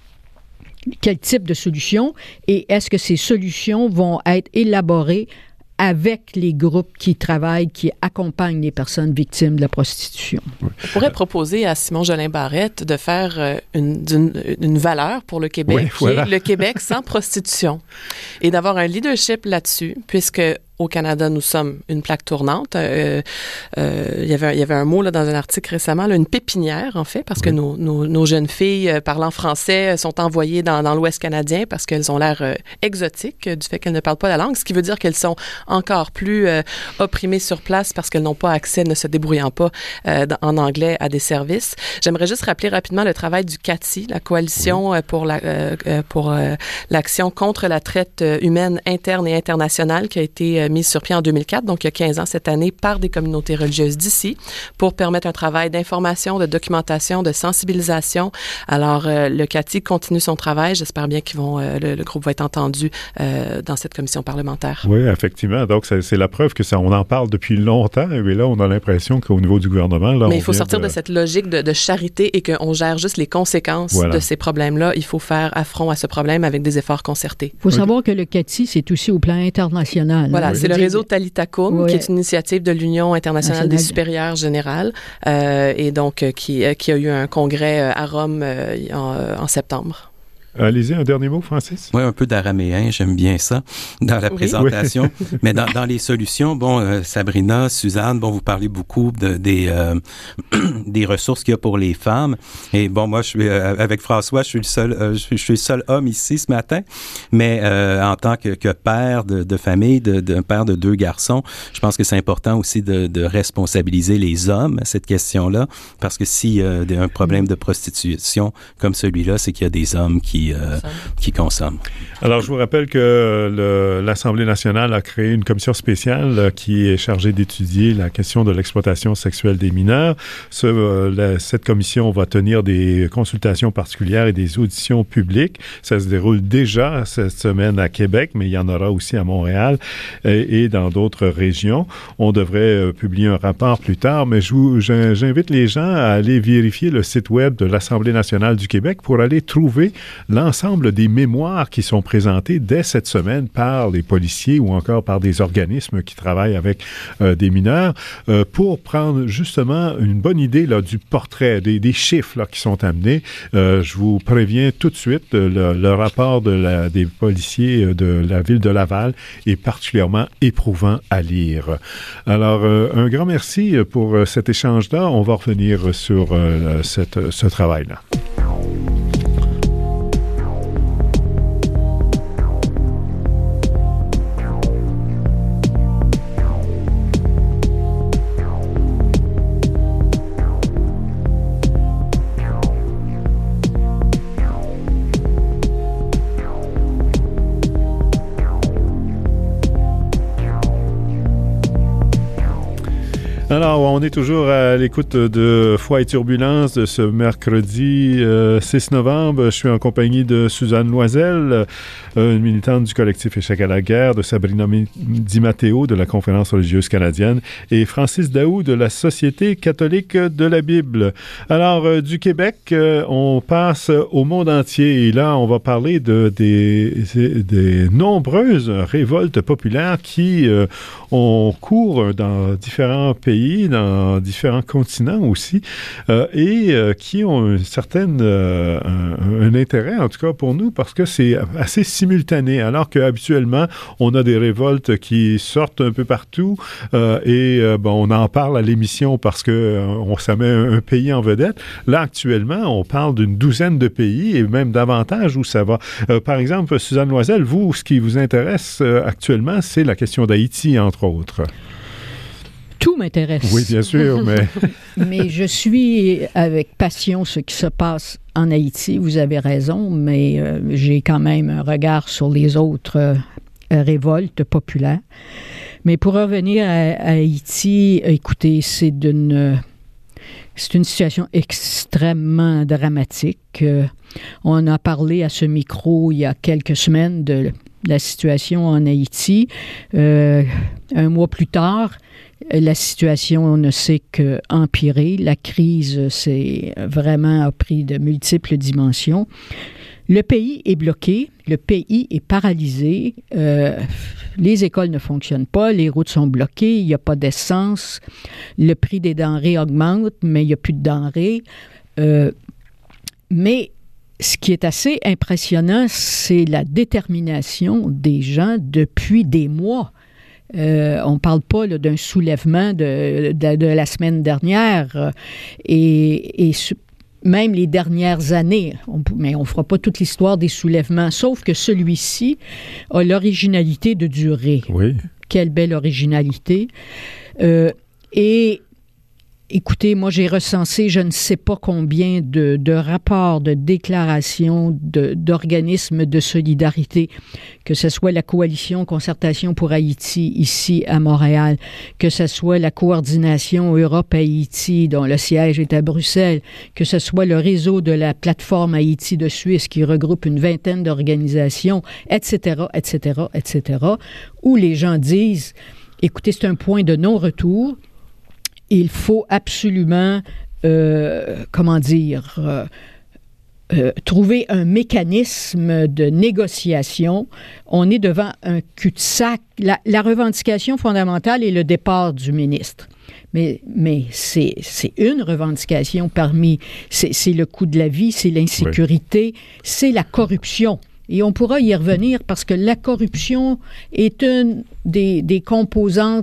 quel type de solution et est-ce que ces solutions vont être élaborées avec les groupes qui travaillent, qui accompagnent les personnes victimes de la prostitution. On pourrait proposer à Simon Jolin-Barrette de faire une, une, une valeur pour le Québec, oui, voilà. qui est le Québec sans prostitution, et d'avoir un leadership là-dessus, puisque au Canada, nous sommes une plaque tournante. Euh, euh, il y avait, il y avait un mot là, dans un article récemment, là, une pépinière, en fait, parce oui. que nos, nos, nos jeunes filles euh, parlant français sont envoyées dans, dans l'Ouest canadien parce qu'elles ont l'air euh, exotiques euh, du fait qu'elles ne parlent pas la langue, ce qui veut dire qu'elles sont encore plus euh, opprimées sur place parce qu'elles n'ont pas accès, ne se débrouillant pas euh, en anglais à des services. J'aimerais juste rappeler rapidement le travail du C A T I, la Coalition oui. pour, la, euh, pour euh, l'action contre la traite humaine interne et internationale qui a été euh, mise sur pied en deux mille quatre, donc il y a quinze ans cette année, par des communautés religieuses d'ici, pour permettre un travail d'information, de documentation, de sensibilisation. Alors, euh, le C A T I continue son travail. J'espère bien qu'ils vont, euh, le, le groupe va être entendu euh, dans cette commission parlementaire. Oui, effectivement. Donc, c'est, c'est la preuve que ça, on en parle depuis longtemps, mais là, on a l'impression qu'au niveau du gouvernement... Là, mais on il faut sortir de... de cette logique de, de charité et qu'on gère juste les conséquences voilà. de ces problèmes-là. Il faut faire affront à ce problème avec des efforts concertés. Il faut okay. savoir que le C A T I, c'est aussi au plan international. Voilà, oui. c'est le réseau Talitacum, oui. qui est une initiative de l'Union internationale National. des supérieurs générales, euh, et donc euh, qui, euh, qui a eu un congrès euh, à Rome euh, en, en septembre. Allez-y, un dernier mot, Francis? Oui, un peu d'araméen, j'aime bien ça, dans la oui. présentation. Oui. Mais dans, dans les solutions, bon, euh, Sabrina, Suzanne, bon, vous parlez beaucoup de, des, euh, des ressources qu'il y a pour les femmes. Et bon, moi, je suis, euh, avec François, je suis le seul, euh, je, je suis le seul homme ici ce matin. Mais euh, en tant que, que père de, de famille, de, de père de deux garçons, je pense que c'est important aussi de, de responsabiliser les hommes à cette question-là. Parce que s'il y a un problème de prostitution comme celui-là, c'est qu'il y a des hommes qui Euh, qui consomment. Alors, je vous rappelle que le, l'Assemblée nationale a créé une commission spéciale euh, qui est chargée d'étudier la question de l'exploitation sexuelle des mineurs. Ce, euh, la, cette commission va tenir des consultations particulières et des auditions publiques. Ça se déroule déjà cette semaine à Québec, mais il y en aura aussi à Montréal et, et dans d'autres régions. On devrait euh, publier un rapport plus tard, mais je vous, j'invite les gens à aller vérifier le site web de l'Assemblée nationale du Québec pour aller trouver l'ensemble des mémoires qui sont présentées dès cette semaine par les policiers ou encore par des organismes qui travaillent avec euh, des mineurs euh, pour prendre justement une bonne idée là, du portrait, des, des chiffres là, qui sont amenés. Euh, je vous préviens tout de suite, le, le rapport de la, des policiers de la ville de Laval est particulièrement éprouvant à lire. Alors, euh, un grand merci pour euh, cet échange-là. On va revenir sur euh, cette, ce travail-là. Alors, on est toujours à l'écoute de Foi et Turbulence de ce mercredi euh, six novembre. Je suis en compagnie de Suzanne Loisel, euh, une militante du collectif Échec à la guerre, de Sabrina Di Matteo de la Conférence religieuse canadienne et Francis Daoust de la Société catholique de la Bible. Alors, euh, du Québec, euh, on passe au monde entier et là, on va parler de, des, des nombreuses révoltes populaires qui euh, ont cours dans différents pays, dans différents continents aussi, euh, et euh, qui ont une certaine, euh, un, un intérêt, en tout cas pour nous, parce que c'est assez simultané, alors qu'habituellement, on a des révoltes qui sortent un peu partout, euh, et euh, bon, on en parle à l'émission parce que euh, on, ça met un, un pays en vedette. Là, actuellement, on parle d'une douzaine de pays, et même davantage où ça va. Euh, par exemple, Suzanne Loisel, vous, ce qui vous intéresse euh, actuellement, c'est la question d'Haïti, entre autres. Tout m'intéresse. Oui, bien sûr, mais... mais je suis avec passion ce qui se passe en Haïti. Vous avez raison, mais euh, j'ai quand même un regard sur les autres euh, révoltes populaires. Mais pour revenir à, à Haïti, écoutez, c'est d'une... Euh, c'est une situation extrêmement dramatique. Euh, on a parlé à ce micro il y a quelques semaines de la situation en Haïti. Euh, un mois plus tard, la situation ne s'est qu'empirer. La crise s'est vraiment a pris de multiples dimensions. Le pays est bloqué, le pays est paralysé, euh, les écoles ne fonctionnent pas, les routes sont bloquées, il n'y a pas d'essence, le prix des denrées augmente, mais il n'y a plus de denrées. Euh, mais ce qui est assez impressionnant, c'est la détermination des gens depuis des mois. Euh, on ne parle pas là, d'un soulèvement de, de, de la semaine dernière et, et même les dernières années, on, mais on ne fera pas toute l'histoire des soulèvements, sauf que celui-ci a l'originalité de durer. Oui. Quelle belle originalité. Euh, et écoutez, moi, j'ai recensé je ne sais pas combien de, de rapports, de déclarations, de, d'organismes de solidarité, que ce soit la Coalition Concertation pour Haïti ici à Montréal, que ce soit la Coordination Europe-Haïti, dont le siège est à Bruxelles, que ce soit le réseau de la plateforme Haïti de Suisse, qui regroupe une vingtaine d'organisations, et cetera, et cetera, et cetera, où les gens disent, écoutez, c'est un point de non-retour. Il faut absolument, euh, comment dire, euh, euh, trouver un mécanisme de négociation. On est devant un cul-de-sac. La, la revendication fondamentale est le départ du ministre. Mais, mais c'est, c'est une revendication parmi... C'est, c'est le coût de la vie, c'est l'insécurité, oui. C'est la corruption. Et on pourra y revenir parce que la corruption est une des, des composantes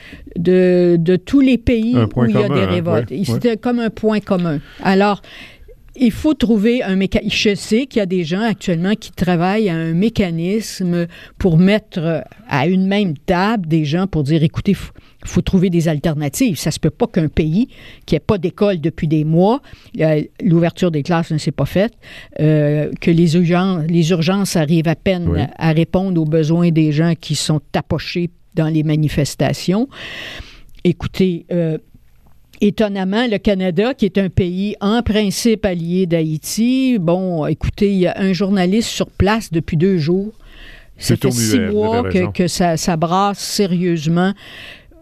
de, de tous les pays où il y a des révoltes. Hein, oui, C'était oui. comme un point commun. Alors, il faut trouver un mécanisme. Je sais qu'il y a des gens actuellement qui travaillent à un mécanisme pour mettre à une même table des gens pour dire, écoutez, il faut, faut trouver des alternatives. Ça se peut pas qu'un pays qui n'ait pas d'école depuis des mois, l'ouverture des classes ne s'est pas faite, euh, que les urgences, les urgences arrivent à peine oui. à, à répondre aux besoins des gens qui sont tapochés dans les manifestations. Écoutez, euh, étonnamment, le Canada, qui est un pays en principe allié d'Haïti, bon, écoutez, il y a un journaliste sur place depuis deux jours. Ça fait six mois que, que ça, ça brasse sérieusement.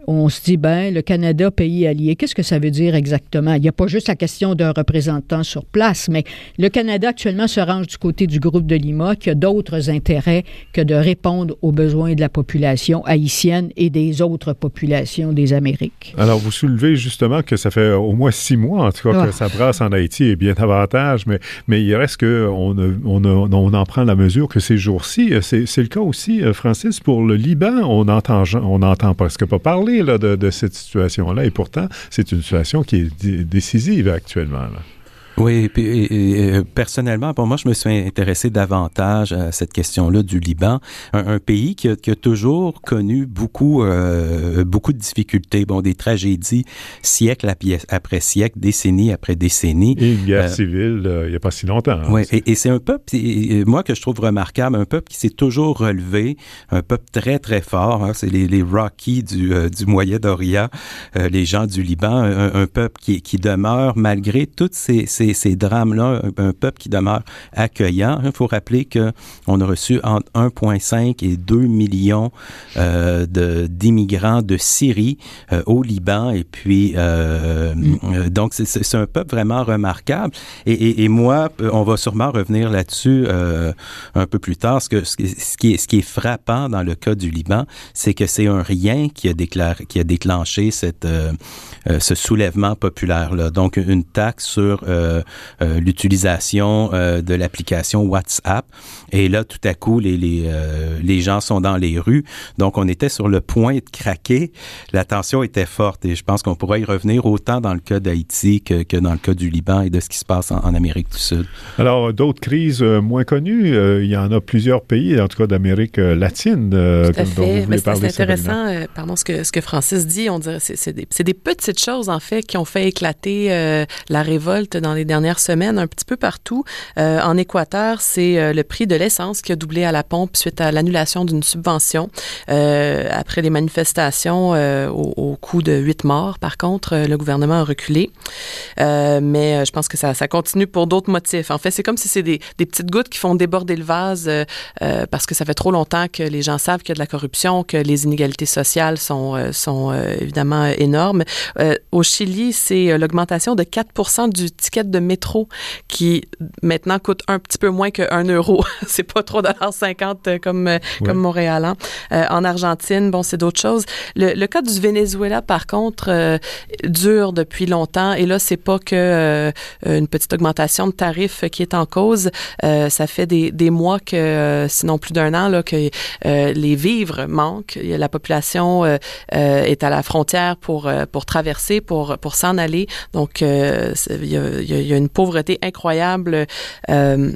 on se dit, ben, le Canada, pays allié, qu'est-ce que ça veut dire exactement? Il n'y a pas juste la question d'un représentant sur place, mais le Canada actuellement se range du côté du groupe de Lima, qui a d'autres intérêts que de répondre aux besoins de la population haïtienne et des autres populations des Amériques. Alors, vous soulevez justement que ça fait au moins six mois, en tout cas, oh. que ça brasse en Haïti et bien davantage, mais, mais il reste qu'on on, on en prend la mesure que ces jours-ci, c'est, c'est le cas aussi, Francis, pour le Liban, on entend, on entend presque pas parler là, de, de cette situation-là, et pourtant, c'est une situation qui est d- décisive actuellement, là. Oui, puis et, et, personnellement, pour moi, je me suis intéressé davantage à cette question-là du Liban, un, un pays qui a, qui a toujours connu beaucoup, euh, beaucoup de difficultés, bon, des tragédies, siècle après siècle, décennie après décennie. Et une guerre euh, civile, euh, il n'y a pas si longtemps. Hein, oui, et, et c'est un peuple, et, moi, que je trouve remarquable, un peuple qui s'est toujours relevé, un peuple très, très fort, hein, c'est les, les Rockies du, euh, du Moyen-Orient, euh, les gens du Liban, un, un peuple qui, qui demeure, malgré toutes ces, ces Ces, ces drames-là, un, un peuple qui demeure accueillant. Il faut rappeler qu'on a reçu entre un virgule cinq et deux millions euh, de, d'immigrants de Syrie euh, au Liban. Et puis, euh, mm. euh, donc, c'est, c'est un peuple vraiment remarquable. Et, et, et moi, on va sûrement revenir là-dessus euh, un peu plus tard. Ce, que, ce, qui est, ce qui est frappant dans le cas du Liban, c'est que c'est un rien qui a, déclaré, qui a déclenché cette, euh, euh, ce soulèvement populaire-là. Donc, une taxe sur euh, Euh, l'utilisation euh, de l'application WhatsApp. Et là, tout à coup, les, les, euh, les gens sont dans les rues. Donc, on était sur le point de craquer. La tension était forte et je pense qu'on pourrait y revenir autant dans le cas d'Haïti que, que dans le cas du Liban et de ce qui se passe en, en Amérique du Sud. Alors, d'autres crises euh, moins connues, euh, il y en a plusieurs pays, en tout cas d'Amérique euh, latine, euh, tout à dont fait. vous voulez Mais parler. C'est intéressant, euh, pardon, ce que, ce que Francis dit. On dirait c'est, c'est, des, c'est des petites choses, en fait, qui ont fait éclater euh, la révolte dans les dernières semaines, un petit peu partout. Euh, en Équateur, c'est euh, le prix de l'essence qui a doublé à la pompe suite à l'annulation d'une subvention. Euh, après les manifestations, euh, au, au coût de huit morts, par contre, euh, le gouvernement a reculé. Euh, mais euh, je pense que ça, ça continue pour d'autres motifs. En fait, c'est comme si c'est des, des petites gouttes qui font déborder le vase euh, euh, parce que ça fait trop longtemps que les gens savent qu'il y a de la corruption, que les inégalités sociales sont, euh, sont euh, évidemment énormes. Euh, au Chili, c'est euh, l'augmentation de quatre pour cent du ticket de métro qui maintenant coûte un petit peu moins que un euro. C'est pas trois dollars cinquante comme, ouais. comme Montréal. Hein. Euh, en Argentine, bon, c'est d'autres choses. Le, le cas du Venezuela, par contre, euh, dure depuis longtemps. Et là, c'est pas que euh, une petite augmentation de tarifs qui est en cause. Euh, ça fait des, des mois que, euh, sinon plus d'un an, là, que euh, les vivres manquent. La population euh, euh, est à la frontière pour, euh, pour traverser, pour, pour s'en aller. Donc, euh, il y a, il y a une pauvreté incroyable euh,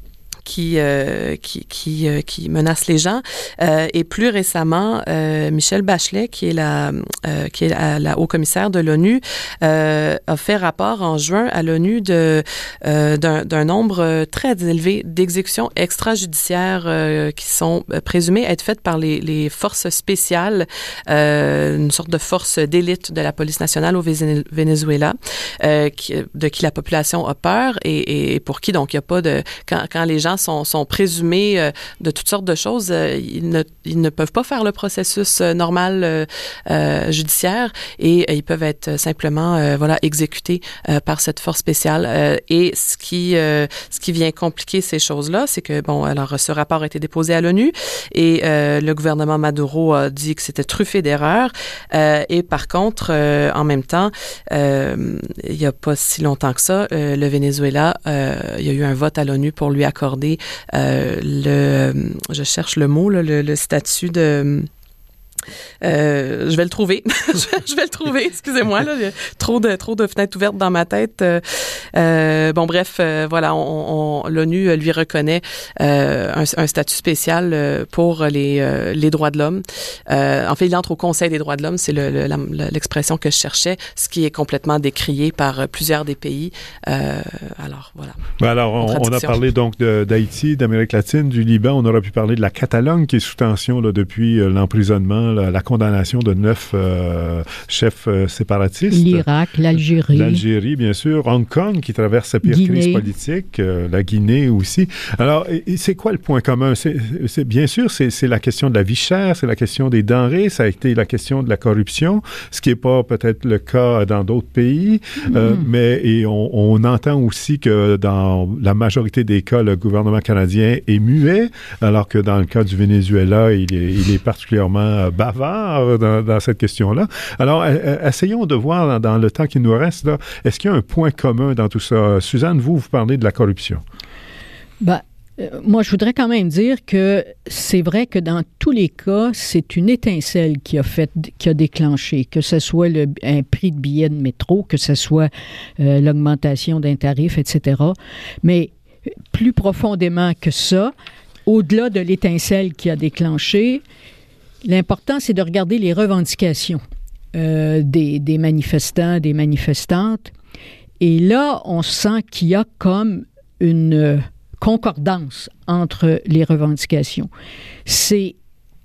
qui euh, qui qui, euh, qui menace les gens. Euh, et plus récemment, euh, Michelle Bachelet, qui est la euh, qui est la, la haut-commissaire de l'ONU, euh, a fait rapport en juin à l'ONU de euh, d'un, d'un nombre très élevé d'exécutions extrajudiciaires euh, qui sont présumées être faites par les, les forces spéciales, euh, une sorte de force d'élite de la police nationale au Venezuela, euh, qui, de qui la population a peur et, et pour qui donc il n'y a pas de quand quand les gens Sont, sont présumés euh, de toutes sortes de choses. Euh, ils, ne, ils ne peuvent pas faire le processus euh, normal euh, euh, judiciaire et euh, ils peuvent être simplement euh, voilà, exécutés euh, par cette force spéciale. Euh, et ce qui, euh, ce qui vient compliquer ces choses-là, c'est que, bon, alors ce rapport a été déposé à l'ONU et euh, le gouvernement Maduro a dit que c'était truffé d'erreurs. Euh, et par contre, euh, en même temps, euh, il n'y a pas si longtemps que ça, euh, le Venezuela, euh, il y a eu un vote à l'ONU pour lui accorder Euh, le, je cherche le mot, là, le, le statut de... Euh, je vais le trouver. je vais le trouver, excusez-moi. Là, il y a trop de, trop de fenêtres ouvertes dans ma tête. Euh, euh, bon, bref, euh, voilà, on, on, l'ONU lui reconnaît euh, un, un statut spécial pour les, euh, les droits de l'homme. Euh, en fait, il entre au Conseil des droits de l'homme, c'est le, le, la, l'expression que je cherchais, ce qui est complètement décrié par plusieurs des pays. Euh, alors, voilà. Ben alors, on, on a parlé donc de, d'Haïti, d'Amérique latine, du Liban. On aurait pu parler de la Catalogne qui est sous tension là, depuis euh, l'emprisonnement la, la condamnation de neuf euh, chefs euh, séparatistes. L'Irak, l'Algérie. L'Algérie, bien sûr. Hong Kong, qui traverse sa pire Guinée. crise politique. Euh, la Guinée aussi. Alors, et, et c'est quoi le point commun? C'est, c'est, bien sûr, c'est, c'est la question de la vie chère, c'est la question des denrées, ça a été la question de la corruption, ce qui n'est pas peut-être le cas dans d'autres pays. Mm-hmm. Euh, mais et on, on entend aussi que dans la majorité des cas, le gouvernement canadien est muet, alors que dans le cas du Venezuela, il est, il est particulièrement bavard dans, dans cette question-là. Alors, essayons de voir dans, dans le temps qui nous reste, là, est-ce qu'il y a un point commun dans tout ça? Suzanne, vous, vous parlez de la corruption. Ben, euh, moi, je voudrais quand même dire que c'est vrai que dans tous les cas, c'est une étincelle qui a fait, qui a déclenché, que ce soit le, un prix de billet de métro, que ce soit euh, l'augmentation d'un tarif, et cetera. Mais plus profondément que ça, au-delà de l'étincelle qui a déclenché, l'important, c'est de regarder les revendications euh, des, des manifestants, des manifestantes. Et là, on sent qu'il y a comme une concordance entre les revendications. C'est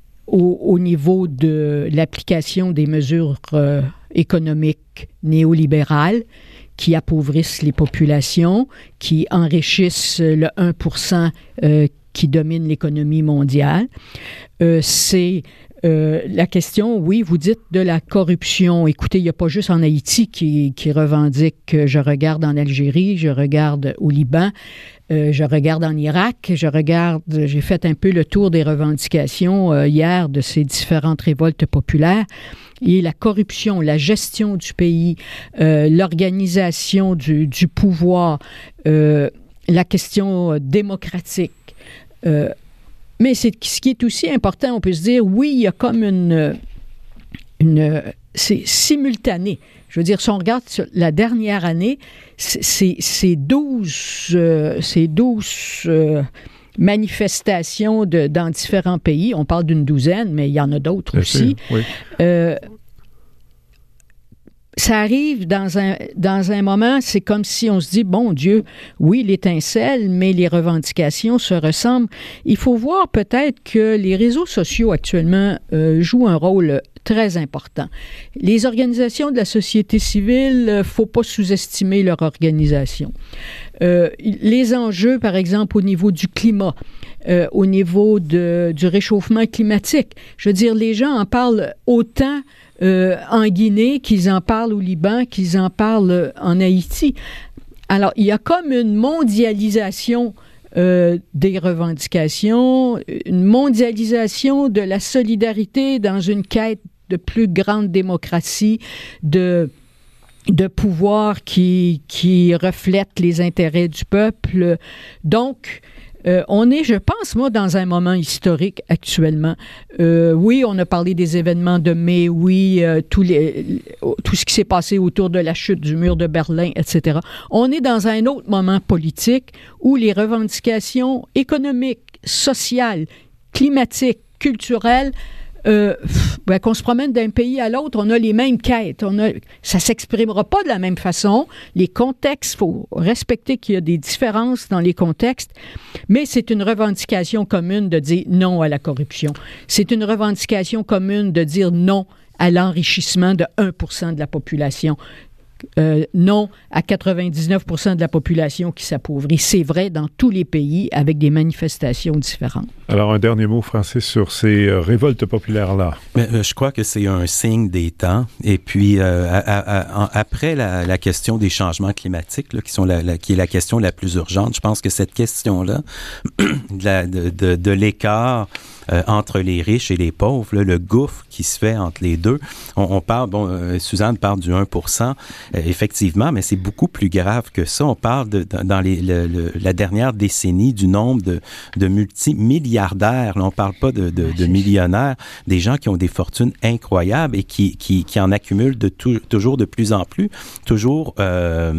au, au niveau de l'application des mesures euh, économiques néolibérales qui appauvrissent les populations, qui enrichissent le un pour cent euh, qui domine l'économie mondiale. Euh, c'est euh, la question, oui, vous dites de la corruption. Écoutez, il n'y a pas juste en Haïti qui, qui revendique, je regarde en Algérie, je regarde au Liban, euh, je regarde en Irak, je regarde, j'ai fait un peu le tour des revendications euh, hier de ces différentes révoltes populaires. Et la corruption, la gestion du pays, euh, l'organisation du, du pouvoir, euh, la question démocratique. Euh, mais c'est, ce qui est aussi important, on peut se dire, oui, il y a comme une... une c'est simultané. Je veux dire, si on regarde sur la dernière année, c'est, c'est douze, euh, c'est douze euh, manifestations de, dans différents pays. On parle d'une douzaine, mais il y en a d'autres Bien aussi. Sûr, oui. Euh, ça arrive dans un, dans un moment, c'est comme si on se dit, bon Dieu, oui, l'étincelle, mais les revendications se ressemblent. Il faut voir peut-être que les réseaux sociaux actuellement euh, jouent un rôle très important. Les organisations de la société civile, il ne faut pas sous-estimer leur organisation. Euh, les enjeux, par exemple, au niveau du climat, euh, au niveau de, du réchauffement climatique, je veux dire, les gens en parlent autant Euh, en Guinée, qu'ils en parlent au Liban, qu'ils en parlent en Haïti. Alors, il y a comme une mondialisation euh, des revendications, une mondialisation de la solidarité dans une quête de plus grande démocratie, de, de pouvoir qui, qui reflète les intérêts du peuple. Donc, Euh, on est, je pense, moi, dans un moment historique actuellement. Euh, oui, on a parlé des événements de mai, oui, euh, tous les, tout ce qui s'est passé autour de la chute du mur de Berlin, et cetera. On est dans un autre moment politique où les revendications économiques, sociales, climatiques, culturelles, Euh, ben, qu'on se promène d'un pays à l'autre, on a les mêmes quêtes. On a, ça ne s'exprimera pas de la même façon. Les contextes, il faut respecter qu'il y a des différences dans les contextes, mais c'est une revendication commune de dire non à la corruption. C'est une revendication commune de dire non à l'enrichissement de un pour cent de la population. Euh, non à quatre-vingt-dix-neuf pour cent de la population qui s'appauvrit. C'est vrai dans tous les pays avec des manifestations différentes. Alors, un dernier mot, Francis, sur ces euh, révoltes populaires-là. Mais, euh, je crois que c'est un signe des temps. Et puis, euh, à, à, à, après la, la question des changements climatiques, là, qui, sont la, la, qui est la question la plus urgente, je pense que cette question-là, de, la, de, de, de l'écart Euh, entre les riches et les pauvres, là, le gouffre qui se fait entre les deux. On, on parle, bon, euh, Suzanne parle du un pour cent, euh, effectivement, mais c'est beaucoup plus grave que ça. On parle de, dans les, le, le, la dernière décennie du nombre de, de multimilliardaires. Là, on parle pas de, de, de millionnaires, des gens qui ont des fortunes incroyables et qui, qui, qui en accumulent de tout, toujours de plus en plus, toujours... Euh,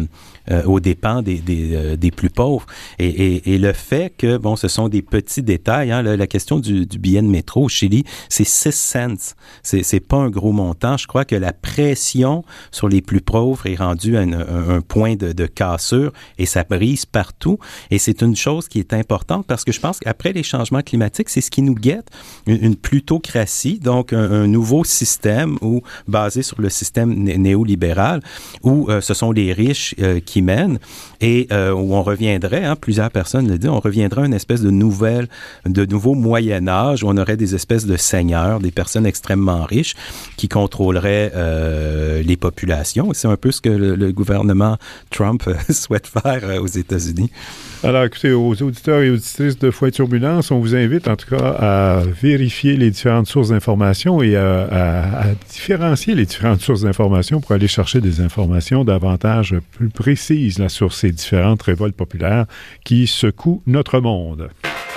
euh, aux dépens des, des, euh, des plus pauvres. Et, et, et le fait que, bon, ce sont des petits détails, hein, la, la question du, du billet de métro au Chili, c'est six cents. C'est, c'est pas un gros montant. Je crois que la pression sur les plus pauvres est rendue à une, un, un point de, de cassure et ça brise partout. Et c'est une chose qui est importante parce que je pense qu'après les changements climatiques, c'est ce qui nous guette, une, une plutocratie, donc un, un nouveau système où, basé sur le système né- néolibéral, où euh, ce sont les riches euh, qui mènent et euh, où on reviendrait, hein, plusieurs personnes le disent, on reviendrait à une espèce de nouvelle, de nouveau Moyen-Âge où on aurait des espèces de seigneurs, des personnes extrêmement riches qui contrôleraient euh, les populations. C'est un peu ce que le, le gouvernement Trump souhaite faire euh, aux États-Unis. Alors, écoutez, aux auditeurs et auditrices de Foyer Turbulence, on vous invite en tout cas à vérifier les différentes sources d'informations et à, à, à différencier les différentes sources d'informations pour aller chercher des informations davantage plus précises là, sur ces différentes révoltes populaires qui secouent notre monde.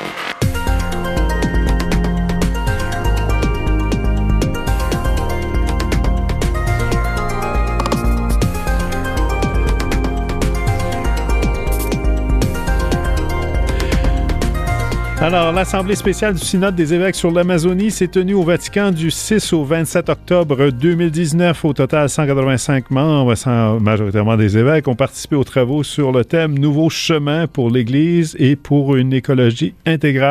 Alors, l'Assemblée spéciale du Synode des évêques sur l'Amazonie s'est tenue au Vatican du six au vingt-sept octobre deux mille dix-neuf. Au total, cent quatre-vingt-cinq membres, majoritairement des évêques, ont participé aux travaux sur le thème « Nouveau chemin pour l'Église et pour une écologie intégrale ».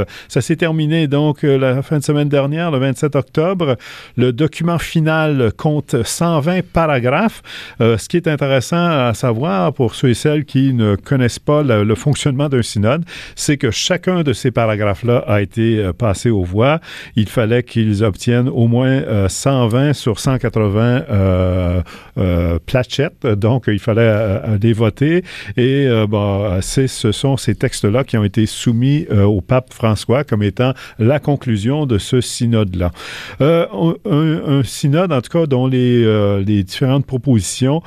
Ça s'est terminé donc la fin de semaine dernière, le vingt-sept octobre. Le document final compte cent vingt paragraphes. Euh, ce qui est intéressant à savoir pour ceux et celles qui ne connaissent pas le, le fonctionnement d'un synode, c'est que chacun de ces paragraphes-là a été euh, passé aux voix. Il fallait qu'ils obtiennent au moins euh, cent vingt sur cent quatre-vingts euh, euh, plachettes. Donc, il fallait euh, les voter. Et euh, bon, c'est, ce sont ces textes-là qui ont été soumis euh, au pape François comme étant la conclusion de ce synode-là. Euh, un, un synode, en tout cas, dont les, euh, les différentes propositions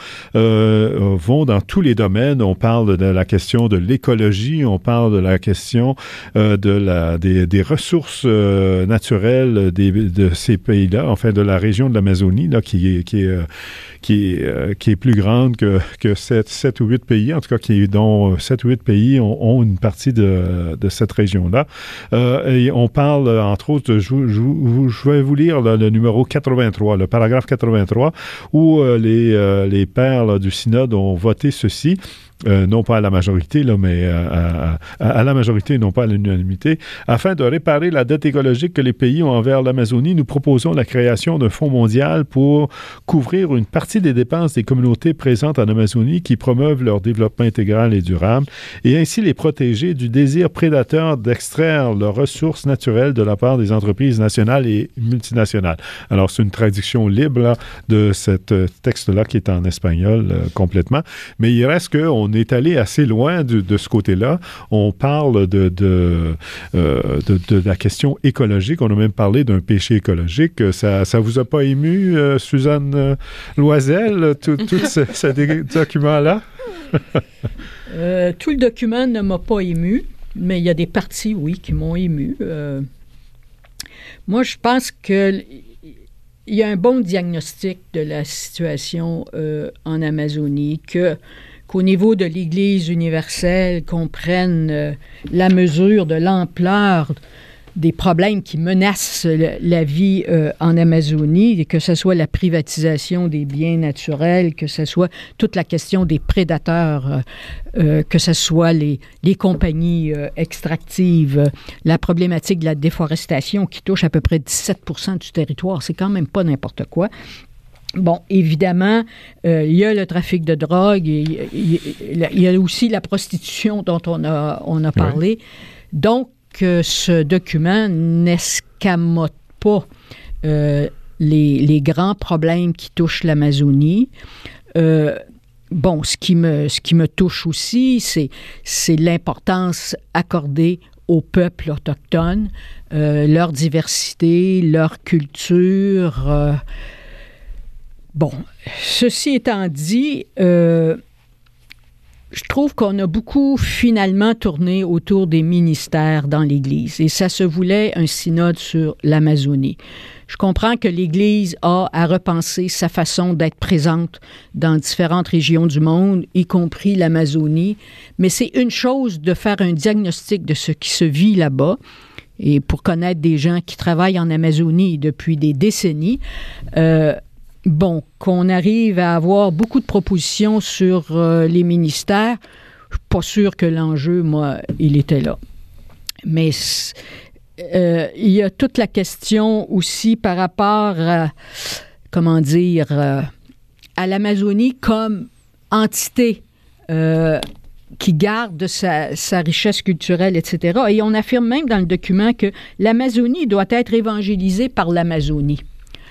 euh, vont dans tous les domaines. On parle de la question de l'écologie, on parle de la question euh, de la, des, des ressources euh, naturelles des, de ces pays-là, enfin de la région de l'Amazonie, là, qui, qui, est, qui, est, euh, qui est plus grande que, que sept ou huit pays, en tout cas qui, dont sept ou huit pays ont, ont une partie de, de cette région-là. Euh, et on parle, entre autres, je, je, je vais vous lire là, le numéro quatre-vingt-trois, le paragraphe quatre-vingt-trois, où euh, les, euh, les pères là, du synode ont voté ceci. Euh, non pas à la majorité, là, mais à, à, à la majorité, non pas à l'unanimité. Afin de réparer la dette écologique que les pays ont envers l'Amazonie, nous proposons la création d'un fonds mondial pour couvrir une partie des dépenses des communautés présentes en Amazonie qui promeuvent leur développement intégral et durable et ainsi les protéger du désir prédateur d'extraire leurs ressources naturelles de la part des entreprises nationales et multinationales. Alors, c'est une traduction libre là, de ce texte-là qui est en espagnol euh, complètement, mais il reste qu'on On est allé assez loin de, de ce côté-là. On parle de, de, euh, de, de la question écologique. On a même parlé d'un péché écologique. Ça ne vous a pas ému, euh, Suzanne Loisel, tout, tout ce, ce document-là? euh, tout le document ne m'a pas ému, mais il y a des parties, oui, qui m'ont ému. Euh, moi, je pense que il y a un bon diagnostic de la situation euh, en Amazonie, que qu'au niveau de l'Église universelle, qu'on prenne euh, la mesure de l'ampleur des problèmes qui menacent le, la vie euh, en Amazonie, que ce soit la privatisation des biens naturels, que ce soit toute la question des prédateurs, euh, euh, que ce soit les, les compagnies euh, extractives, euh, la problématique de la déforestation qui touche à peu près dix-sept pour cent du territoire, c'est quand même pas n'importe quoi. Bon, évidemment, euh, il y a le trafic de drogue, il, il, il y a aussi la prostitution dont on a, on a parlé. Oui. Donc, euh, ce document n'escamote pas euh, les, les grands problèmes qui touchent l'Amazonie. Euh, bon, ce qui me, ce qui me touche aussi, c'est, c'est l'importance accordée aux peuples autochtones, euh, leur diversité, leur culture. Euh, Bon, ceci étant dit, euh, je trouve qu'on a beaucoup finalement tourné autour des ministères dans l'Église et ça se voulait un synode sur l'Amazonie. Je comprends que l'Église a à repenser sa façon d'être présente dans différentes régions du monde, y compris l'Amazonie, mais c'est une chose de faire un diagnostic de ce qui se vit là-bas et pour connaître des gens qui travaillent en Amazonie depuis des décennies. Euh, bon, qu'on arrive à avoir beaucoup de propositions sur euh, les ministères, je suis pas sûre que l'enjeu, moi, il était là. Mais Euh, il y a toute la question aussi par rapport à, comment dire, euh, à l'Amazonie comme entité euh, qui garde sa, sa richesse culturelle, et cetera. Et on affirme même dans le document que l'Amazonie doit être évangélisée par l'Amazonie.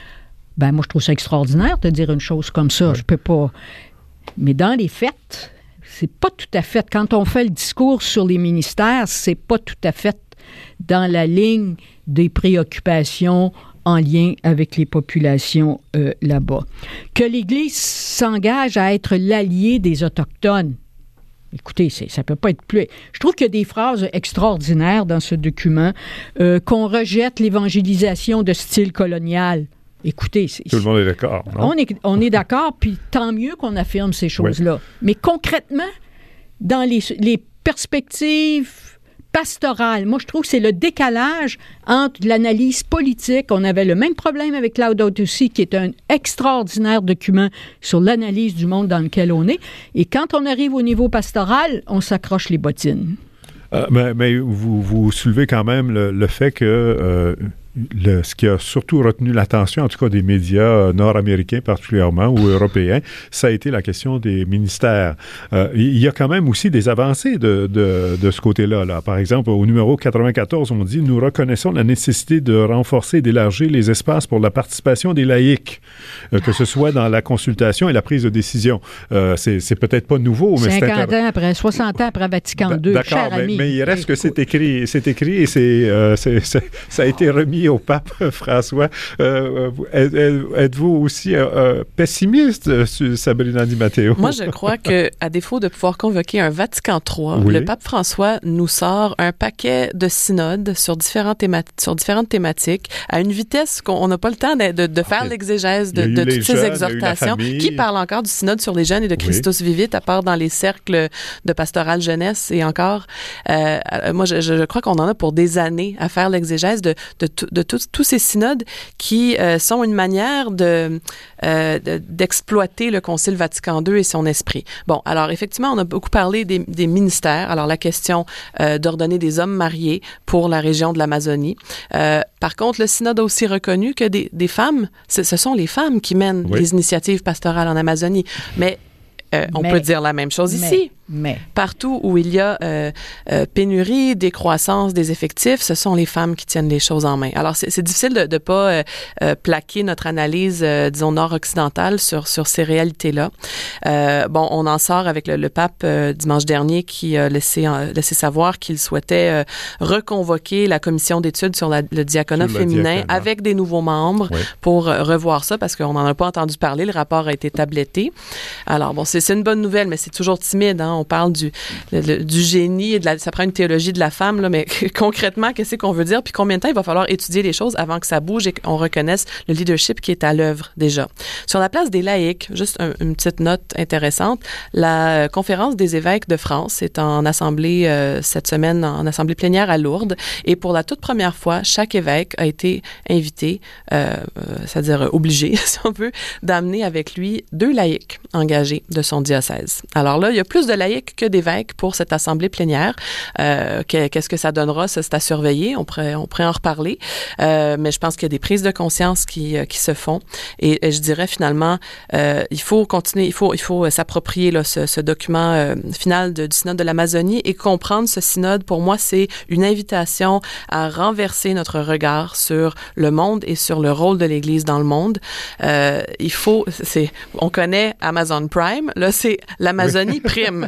Ben moi, je trouve ça extraordinaire de dire une chose comme ça. Je peux pas... Mais dans les faits, c'est pas tout à fait... Quand on fait le discours sur les ministères, c'est pas tout à fait dans la ligne des préoccupations en lien avec les populations euh, là-bas. Que l'Église s'engage à être l'allié des Autochtones. Écoutez, c'est, ça ne peut pas être plus... Je trouve qu'il y a des phrases extraordinaires dans ce document. Euh, qu'on rejette l'évangélisation de style colonial. Écoutez... C'est, Tout le monde est d'accord, non? On est, on est d'accord, puis tant mieux qu'on affirme ces choses-là. Oui. Mais concrètement, dans les, les perspectives... pastorale. Moi, je trouve que c'est le décalage entre l'analyse politique. On avait le même problème avec Laudato Si, qui est un extraordinaire document sur l'analyse du monde dans lequel on est. Et quand on arrive au niveau pastoral, on s'accroche les bottines. Euh, mais mais vous, vous soulevez quand même le, le fait que euh, le, ce qui a surtout retenu l'attention, en tout cas des médias nord-américains particulièrement ou européens, ça a été la question des ministères. Euh, il y a quand même aussi des avancées de, de, de ce côté-là. Là. Par exemple, au numéro quatre-vingt-quatorze, on dit « Nous reconnaissons la nécessité de renforcer et d'élargir les espaces pour la participation des laïcs, euh, que ce soit dans la consultation et la prise de décision. Euh, » c'est, c'est peut-être pas nouveau, mais c'est... cinquante ans après, soixante ans après Vatican deux, d'accord, cher mais, ami. mais il reste que c'est écrit, c'est écrit et c'est, euh, c'est, c'est, ça a été remis au pape François. Euh, êtes-vous aussi euh, pessimiste sur Sabrina Di Matteo? Moi, je crois que, à défaut de pouvoir convoquer un Vatican trois, oui. le pape François nous sort un paquet de synodes sur différentes, théma- sur différentes thématiques à une vitesse qu'on n'a pas le temps de, de, de faire okay. l'exégèse de, de toutes jeunes, ces exhortations. Qui parle encore du synode sur les jeunes et de Christus oui. Vivit, à part dans les cercles de pastoral jeunesse et encore. Euh, moi, je, je crois qu'on en a pour des années à faire l'exégèse de, de, de, de tout, tous ces synodes qui euh, sont une manière de, euh, de, d'exploiter le Concile Vatican deux et son esprit. Bon, alors effectivement, on a beaucoup parlé des, des ministères. Alors la question euh, d'ordonner des hommes mariés pour la région de l'Amazonie. Euh, par contre, le synode a aussi reconnu que des, des femmes, ce, ce sont les femmes qui mènent oui. les initiatives pastorales en Amazonie. Mais Euh, on mais, peut dire la même chose mais, ici. Mais. Partout où il y a euh, euh, pénurie, décroissance des effectifs, ce sont les femmes qui tiennent les choses en main. Alors, c'est, c'est difficile de ne pas euh, euh, plaquer notre analyse, euh, disons, nord-occidentale sur, sur ces réalités-là. Euh, bon, on en sort avec le, le pape euh, dimanche dernier qui a laissé, euh, laissé savoir qu'il souhaitait euh, reconvoquer la commission d'études sur la, le diaconat sur féminin le diaconat. Avec des nouveaux membres oui. pour euh, revoir ça parce qu'on n'en a pas entendu parler. Le rapport a été tabletté. Alors, bon, c'est C'est une bonne nouvelle, mais c'est toujours timide. Hein? On parle du, le, du génie, et de la, ça prend une théologie de la femme, là, mais concrètement, qu'est-ce qu'on veut dire? Puis combien de temps il va falloir étudier les choses avant que ça bouge et qu'on reconnaisse le leadership qui est à l'œuvre déjà. Sur la place des laïcs, juste un, une petite note intéressante, la conférence des évêques de France est en assemblée euh, cette semaine, en assemblée plénière à Lourdes, et pour la toute première fois, chaque évêque a été invité, euh, c'est-à-dire obligé, si on peut, d'amener avec lui deux laïcs engagés de son diocèse. Alors là, il y a plus de laïcs que d'évêques pour cette assemblée plénière. Euh, qu'est-ce que ça donnera? Ça, c'est à surveiller. On pourrait, on pourrait en reparler. Euh, mais je pense qu'il y a des prises de conscience qui, qui se font. Et, et je dirais finalement, euh, il faut continuer, il faut, il faut s'approprier là, ce, ce document euh, final de, du synode de l'Amazonie et comprendre ce synode. Pour moi, c'est une invitation à renverser notre regard sur le monde et sur le rôle de l'Église dans le monde. Euh, il faut, c'est, on connaît Amazon Prime. Là, c'est l'Amazonie prime.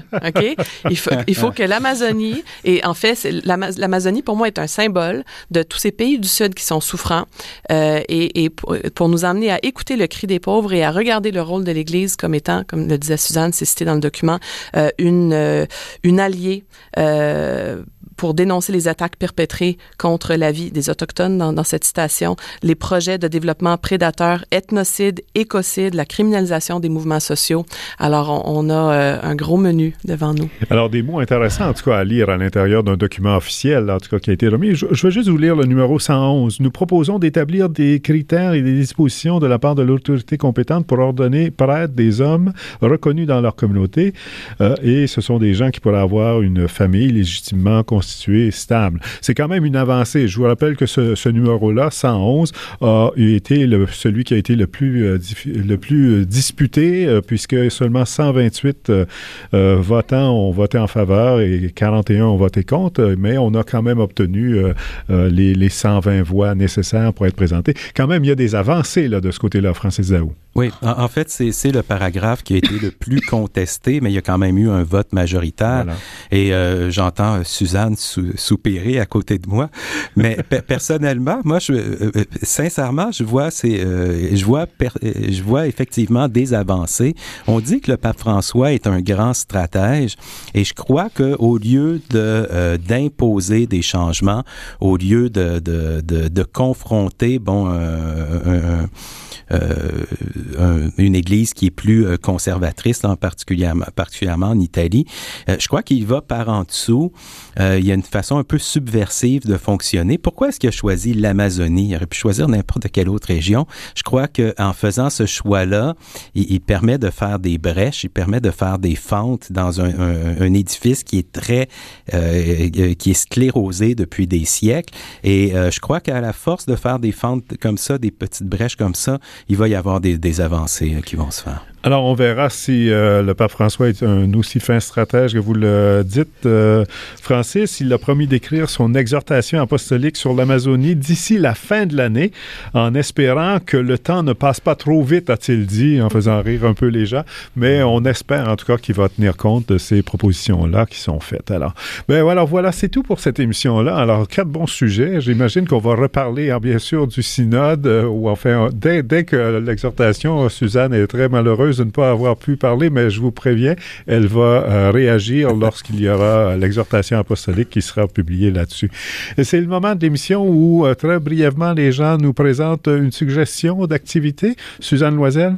OK? Il faut, il faut que l'Amazonie, et en fait, c'est, l'Ama- l'Amazonie, pour moi, est un symbole de tous ces pays du Sud qui sont souffrants euh, et, et pour, pour nous amener à écouter le cri des pauvres et à regarder le rôle de l'Église comme étant, comme le disait Suzanne, c'est cité dans le document, euh, une, euh, une alliée euh, pour dénoncer les attaques perpétrées contre la vie des Autochtones dans, dans cette citation, les projets de développement prédateurs, ethnocides, écocides, la criminalisation des mouvements sociaux. Alors, on, on a euh, un gros menu devant nous. Alors, des mots intéressants, en tout cas, à lire à l'intérieur d'un document officiel, en tout cas, qui a été remis. Je, je vais juste vous lire le numéro cent onze. Nous proposons d'établir des critères et des dispositions de la part de l'autorité compétente pour ordonner prêtre des hommes reconnus dans leur communauté. Euh, et ce sont des gens qui pourraient avoir une famille légitimement constituée stable. C'est quand même une avancée. Je vous rappelle que ce, ce numéro-là, cent onze, a été le, celui qui a été le plus, euh, diffi- le plus euh, disputé, euh, puisque seulement cent vingt-huit euh, euh, votants ont voté en faveur et quarante et un ont voté contre, mais on a quand même obtenu euh, euh, les, les cent vingt voix nécessaires pour être présentés. Quand même, il y a des avancées là, de ce côté-là, Francis Zaou. Oui, en, en fait, c'est, c'est le paragraphe qui a été le plus contesté, mais il y a quand même eu un vote majoritaire. Voilà. Et euh, j'entends euh, Suzanne sou, soupirer à côté de moi. Mais pe- personnellement, moi, je, euh, sincèrement, je vois, c'est, euh, je vois, per, je vois effectivement des avancées. On dit que le pape François est un grand stratège, et je crois que au lieu de euh, d'imposer des changements, au lieu de de de, de confronter, bon, euh, un, un Euh, un, une église qui est plus euh, conservatrice, en particulièrement, particulièrement en Italie. Euh, je crois qu'il va par en dessous. Euh, il y a une façon un peu subversive de fonctionner. Pourquoi est-ce qu'il a choisi l'Amazonie? Il aurait pu choisir n'importe quelle autre région. Je crois qu'en faisant ce choix-là, il, il permet de faire des brèches, il permet de faire des fentes dans un, un, un édifice qui est très, euh, qui est sclérosé depuis des siècles. Et euh, je crois qu'à la force de faire des fentes comme ça, des petites brèches comme ça, il va y avoir des, des avancées euh, qui vont se faire. Alors, on verra si euh, le pape François est un aussi fin stratège que vous le dites. Euh, Francis, il a promis d'écrire son exhortation apostolique sur l'Amazonie d'ici la fin de l'année, en espérant que le temps ne passe pas trop vite, a-t-il dit, en faisant rire un peu les gens. Mais on espère, en tout cas, qu'il va tenir compte de ces propositions-là qui sont faites. Alors, ben voilà, voilà, c'est tout pour cette émission-là. Alors, quatre bons sujets. J'imagine qu'on va reparler, hein, bien sûr, du synode, euh, ou enfin, dès, dès que l'exhortation, Suzanne est très malheureuse de ne pas avoir pu parler, mais je vous préviens, elle va euh, réagir lorsqu'il y aura l'exhortation apostolique qui sera publiée là-dessus. Et c'est le moment de l'émission où, euh, très brièvement, les gens nous présentent une suggestion d'activité. Suzanne Loisel?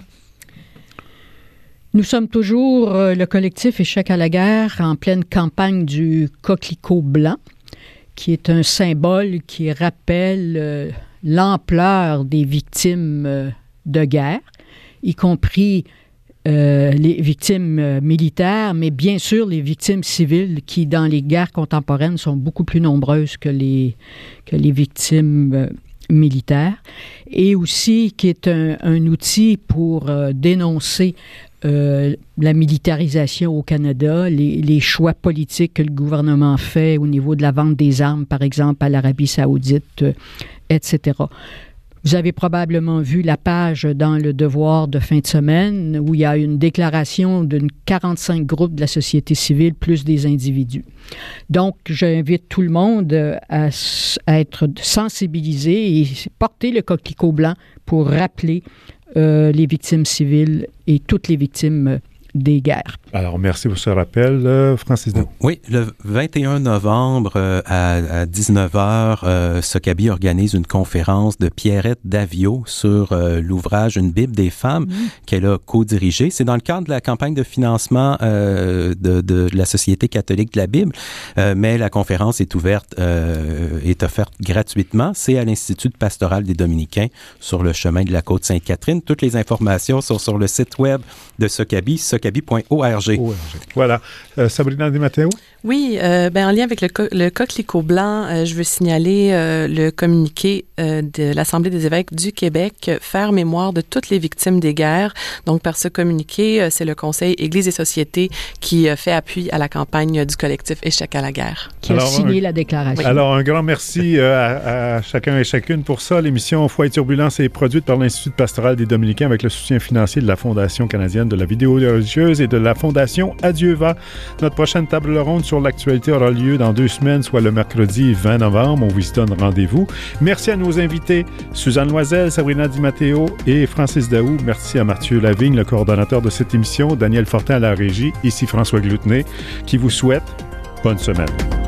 Nous sommes toujours euh, le collectif Échec à la guerre en pleine campagne du coquelicot blanc, qui est un symbole qui rappelle euh, l'ampleur des victimes euh, de guerre, y compris Euh, les victimes euh, militaires, mais bien sûr les victimes civiles qui, dans les guerres contemporaines, sont beaucoup plus nombreuses que les, que les victimes euh, militaires, et aussi qui est un, un outil pour euh, dénoncer euh, la militarisation au Canada, les, les choix politiques que le gouvernement fait au niveau de la vente des armes, par exemple, à l'Arabie saoudite, euh, et cetera. Vous avez probablement vu la page dans Le Devoir de fin de semaine où il y a une déclaration d'une quarante-cinq groupes de la société civile plus des individus. Donc, j'invite tout le monde à, à être sensibilisé et porter le coquelicot blanc pour rappeler euh, les victimes civiles et toutes les victimes des guerres. Alors, merci pour ce rappel, euh, Francis. Oui, le vingt et un novembre euh, à, à dix-neuf heures, euh, Socabi organise une conférence de Pierrette Davio sur euh, l'ouvrage Une Bible des femmes mmh. qu'elle a co-dirigé. C'est dans le cadre de la campagne de financement euh, de, de, de la Société catholique de la Bible, euh, mais la conférence est ouverte, euh, est offerte gratuitement. C'est à l'Institut pastoral des Dominicains sur le chemin de la Côte-Sainte-Catherine. Toutes les informations sont sur le site web de Socabi, socabi point org. Voilà. Euh, Sabrina Di Matteo? Oui, euh, ben, en lien avec le, co- le coquelicot blanc, euh, je veux signaler euh, le communiqué euh, de l'Assemblée des évêques du Québec, euh, faire mémoire de toutes les victimes des guerres. Donc, par ce communiqué, euh, c'est le Conseil Église et Société qui euh, fait appui à la campagne du collectif Échec à la guerre. Qui a alors, signé un, la déclaration. Alors, un grand merci euh, à, à chacun et chacune pour ça. L'émission Foi et Turbulence est produite par l'Institut pastoral des Dominicains avec le soutien financier de la Fondation canadienne de la vidéologie religieuse et de la Fondation Adieu Va. Notre prochaine table ronde sur l'actualité aura lieu dans deux semaines, soit le mercredi vingt novembre. On vous y donne rendez-vous. Merci à nos invités, Suzanne Loisel, Sabrina Di Matteo et Francis Daou. Merci à Mathieu Lavigne, le coordonnateur de cette émission, Daniel Fortin à la régie. Ici François Gloutenay, qui vous souhaite bonne semaine.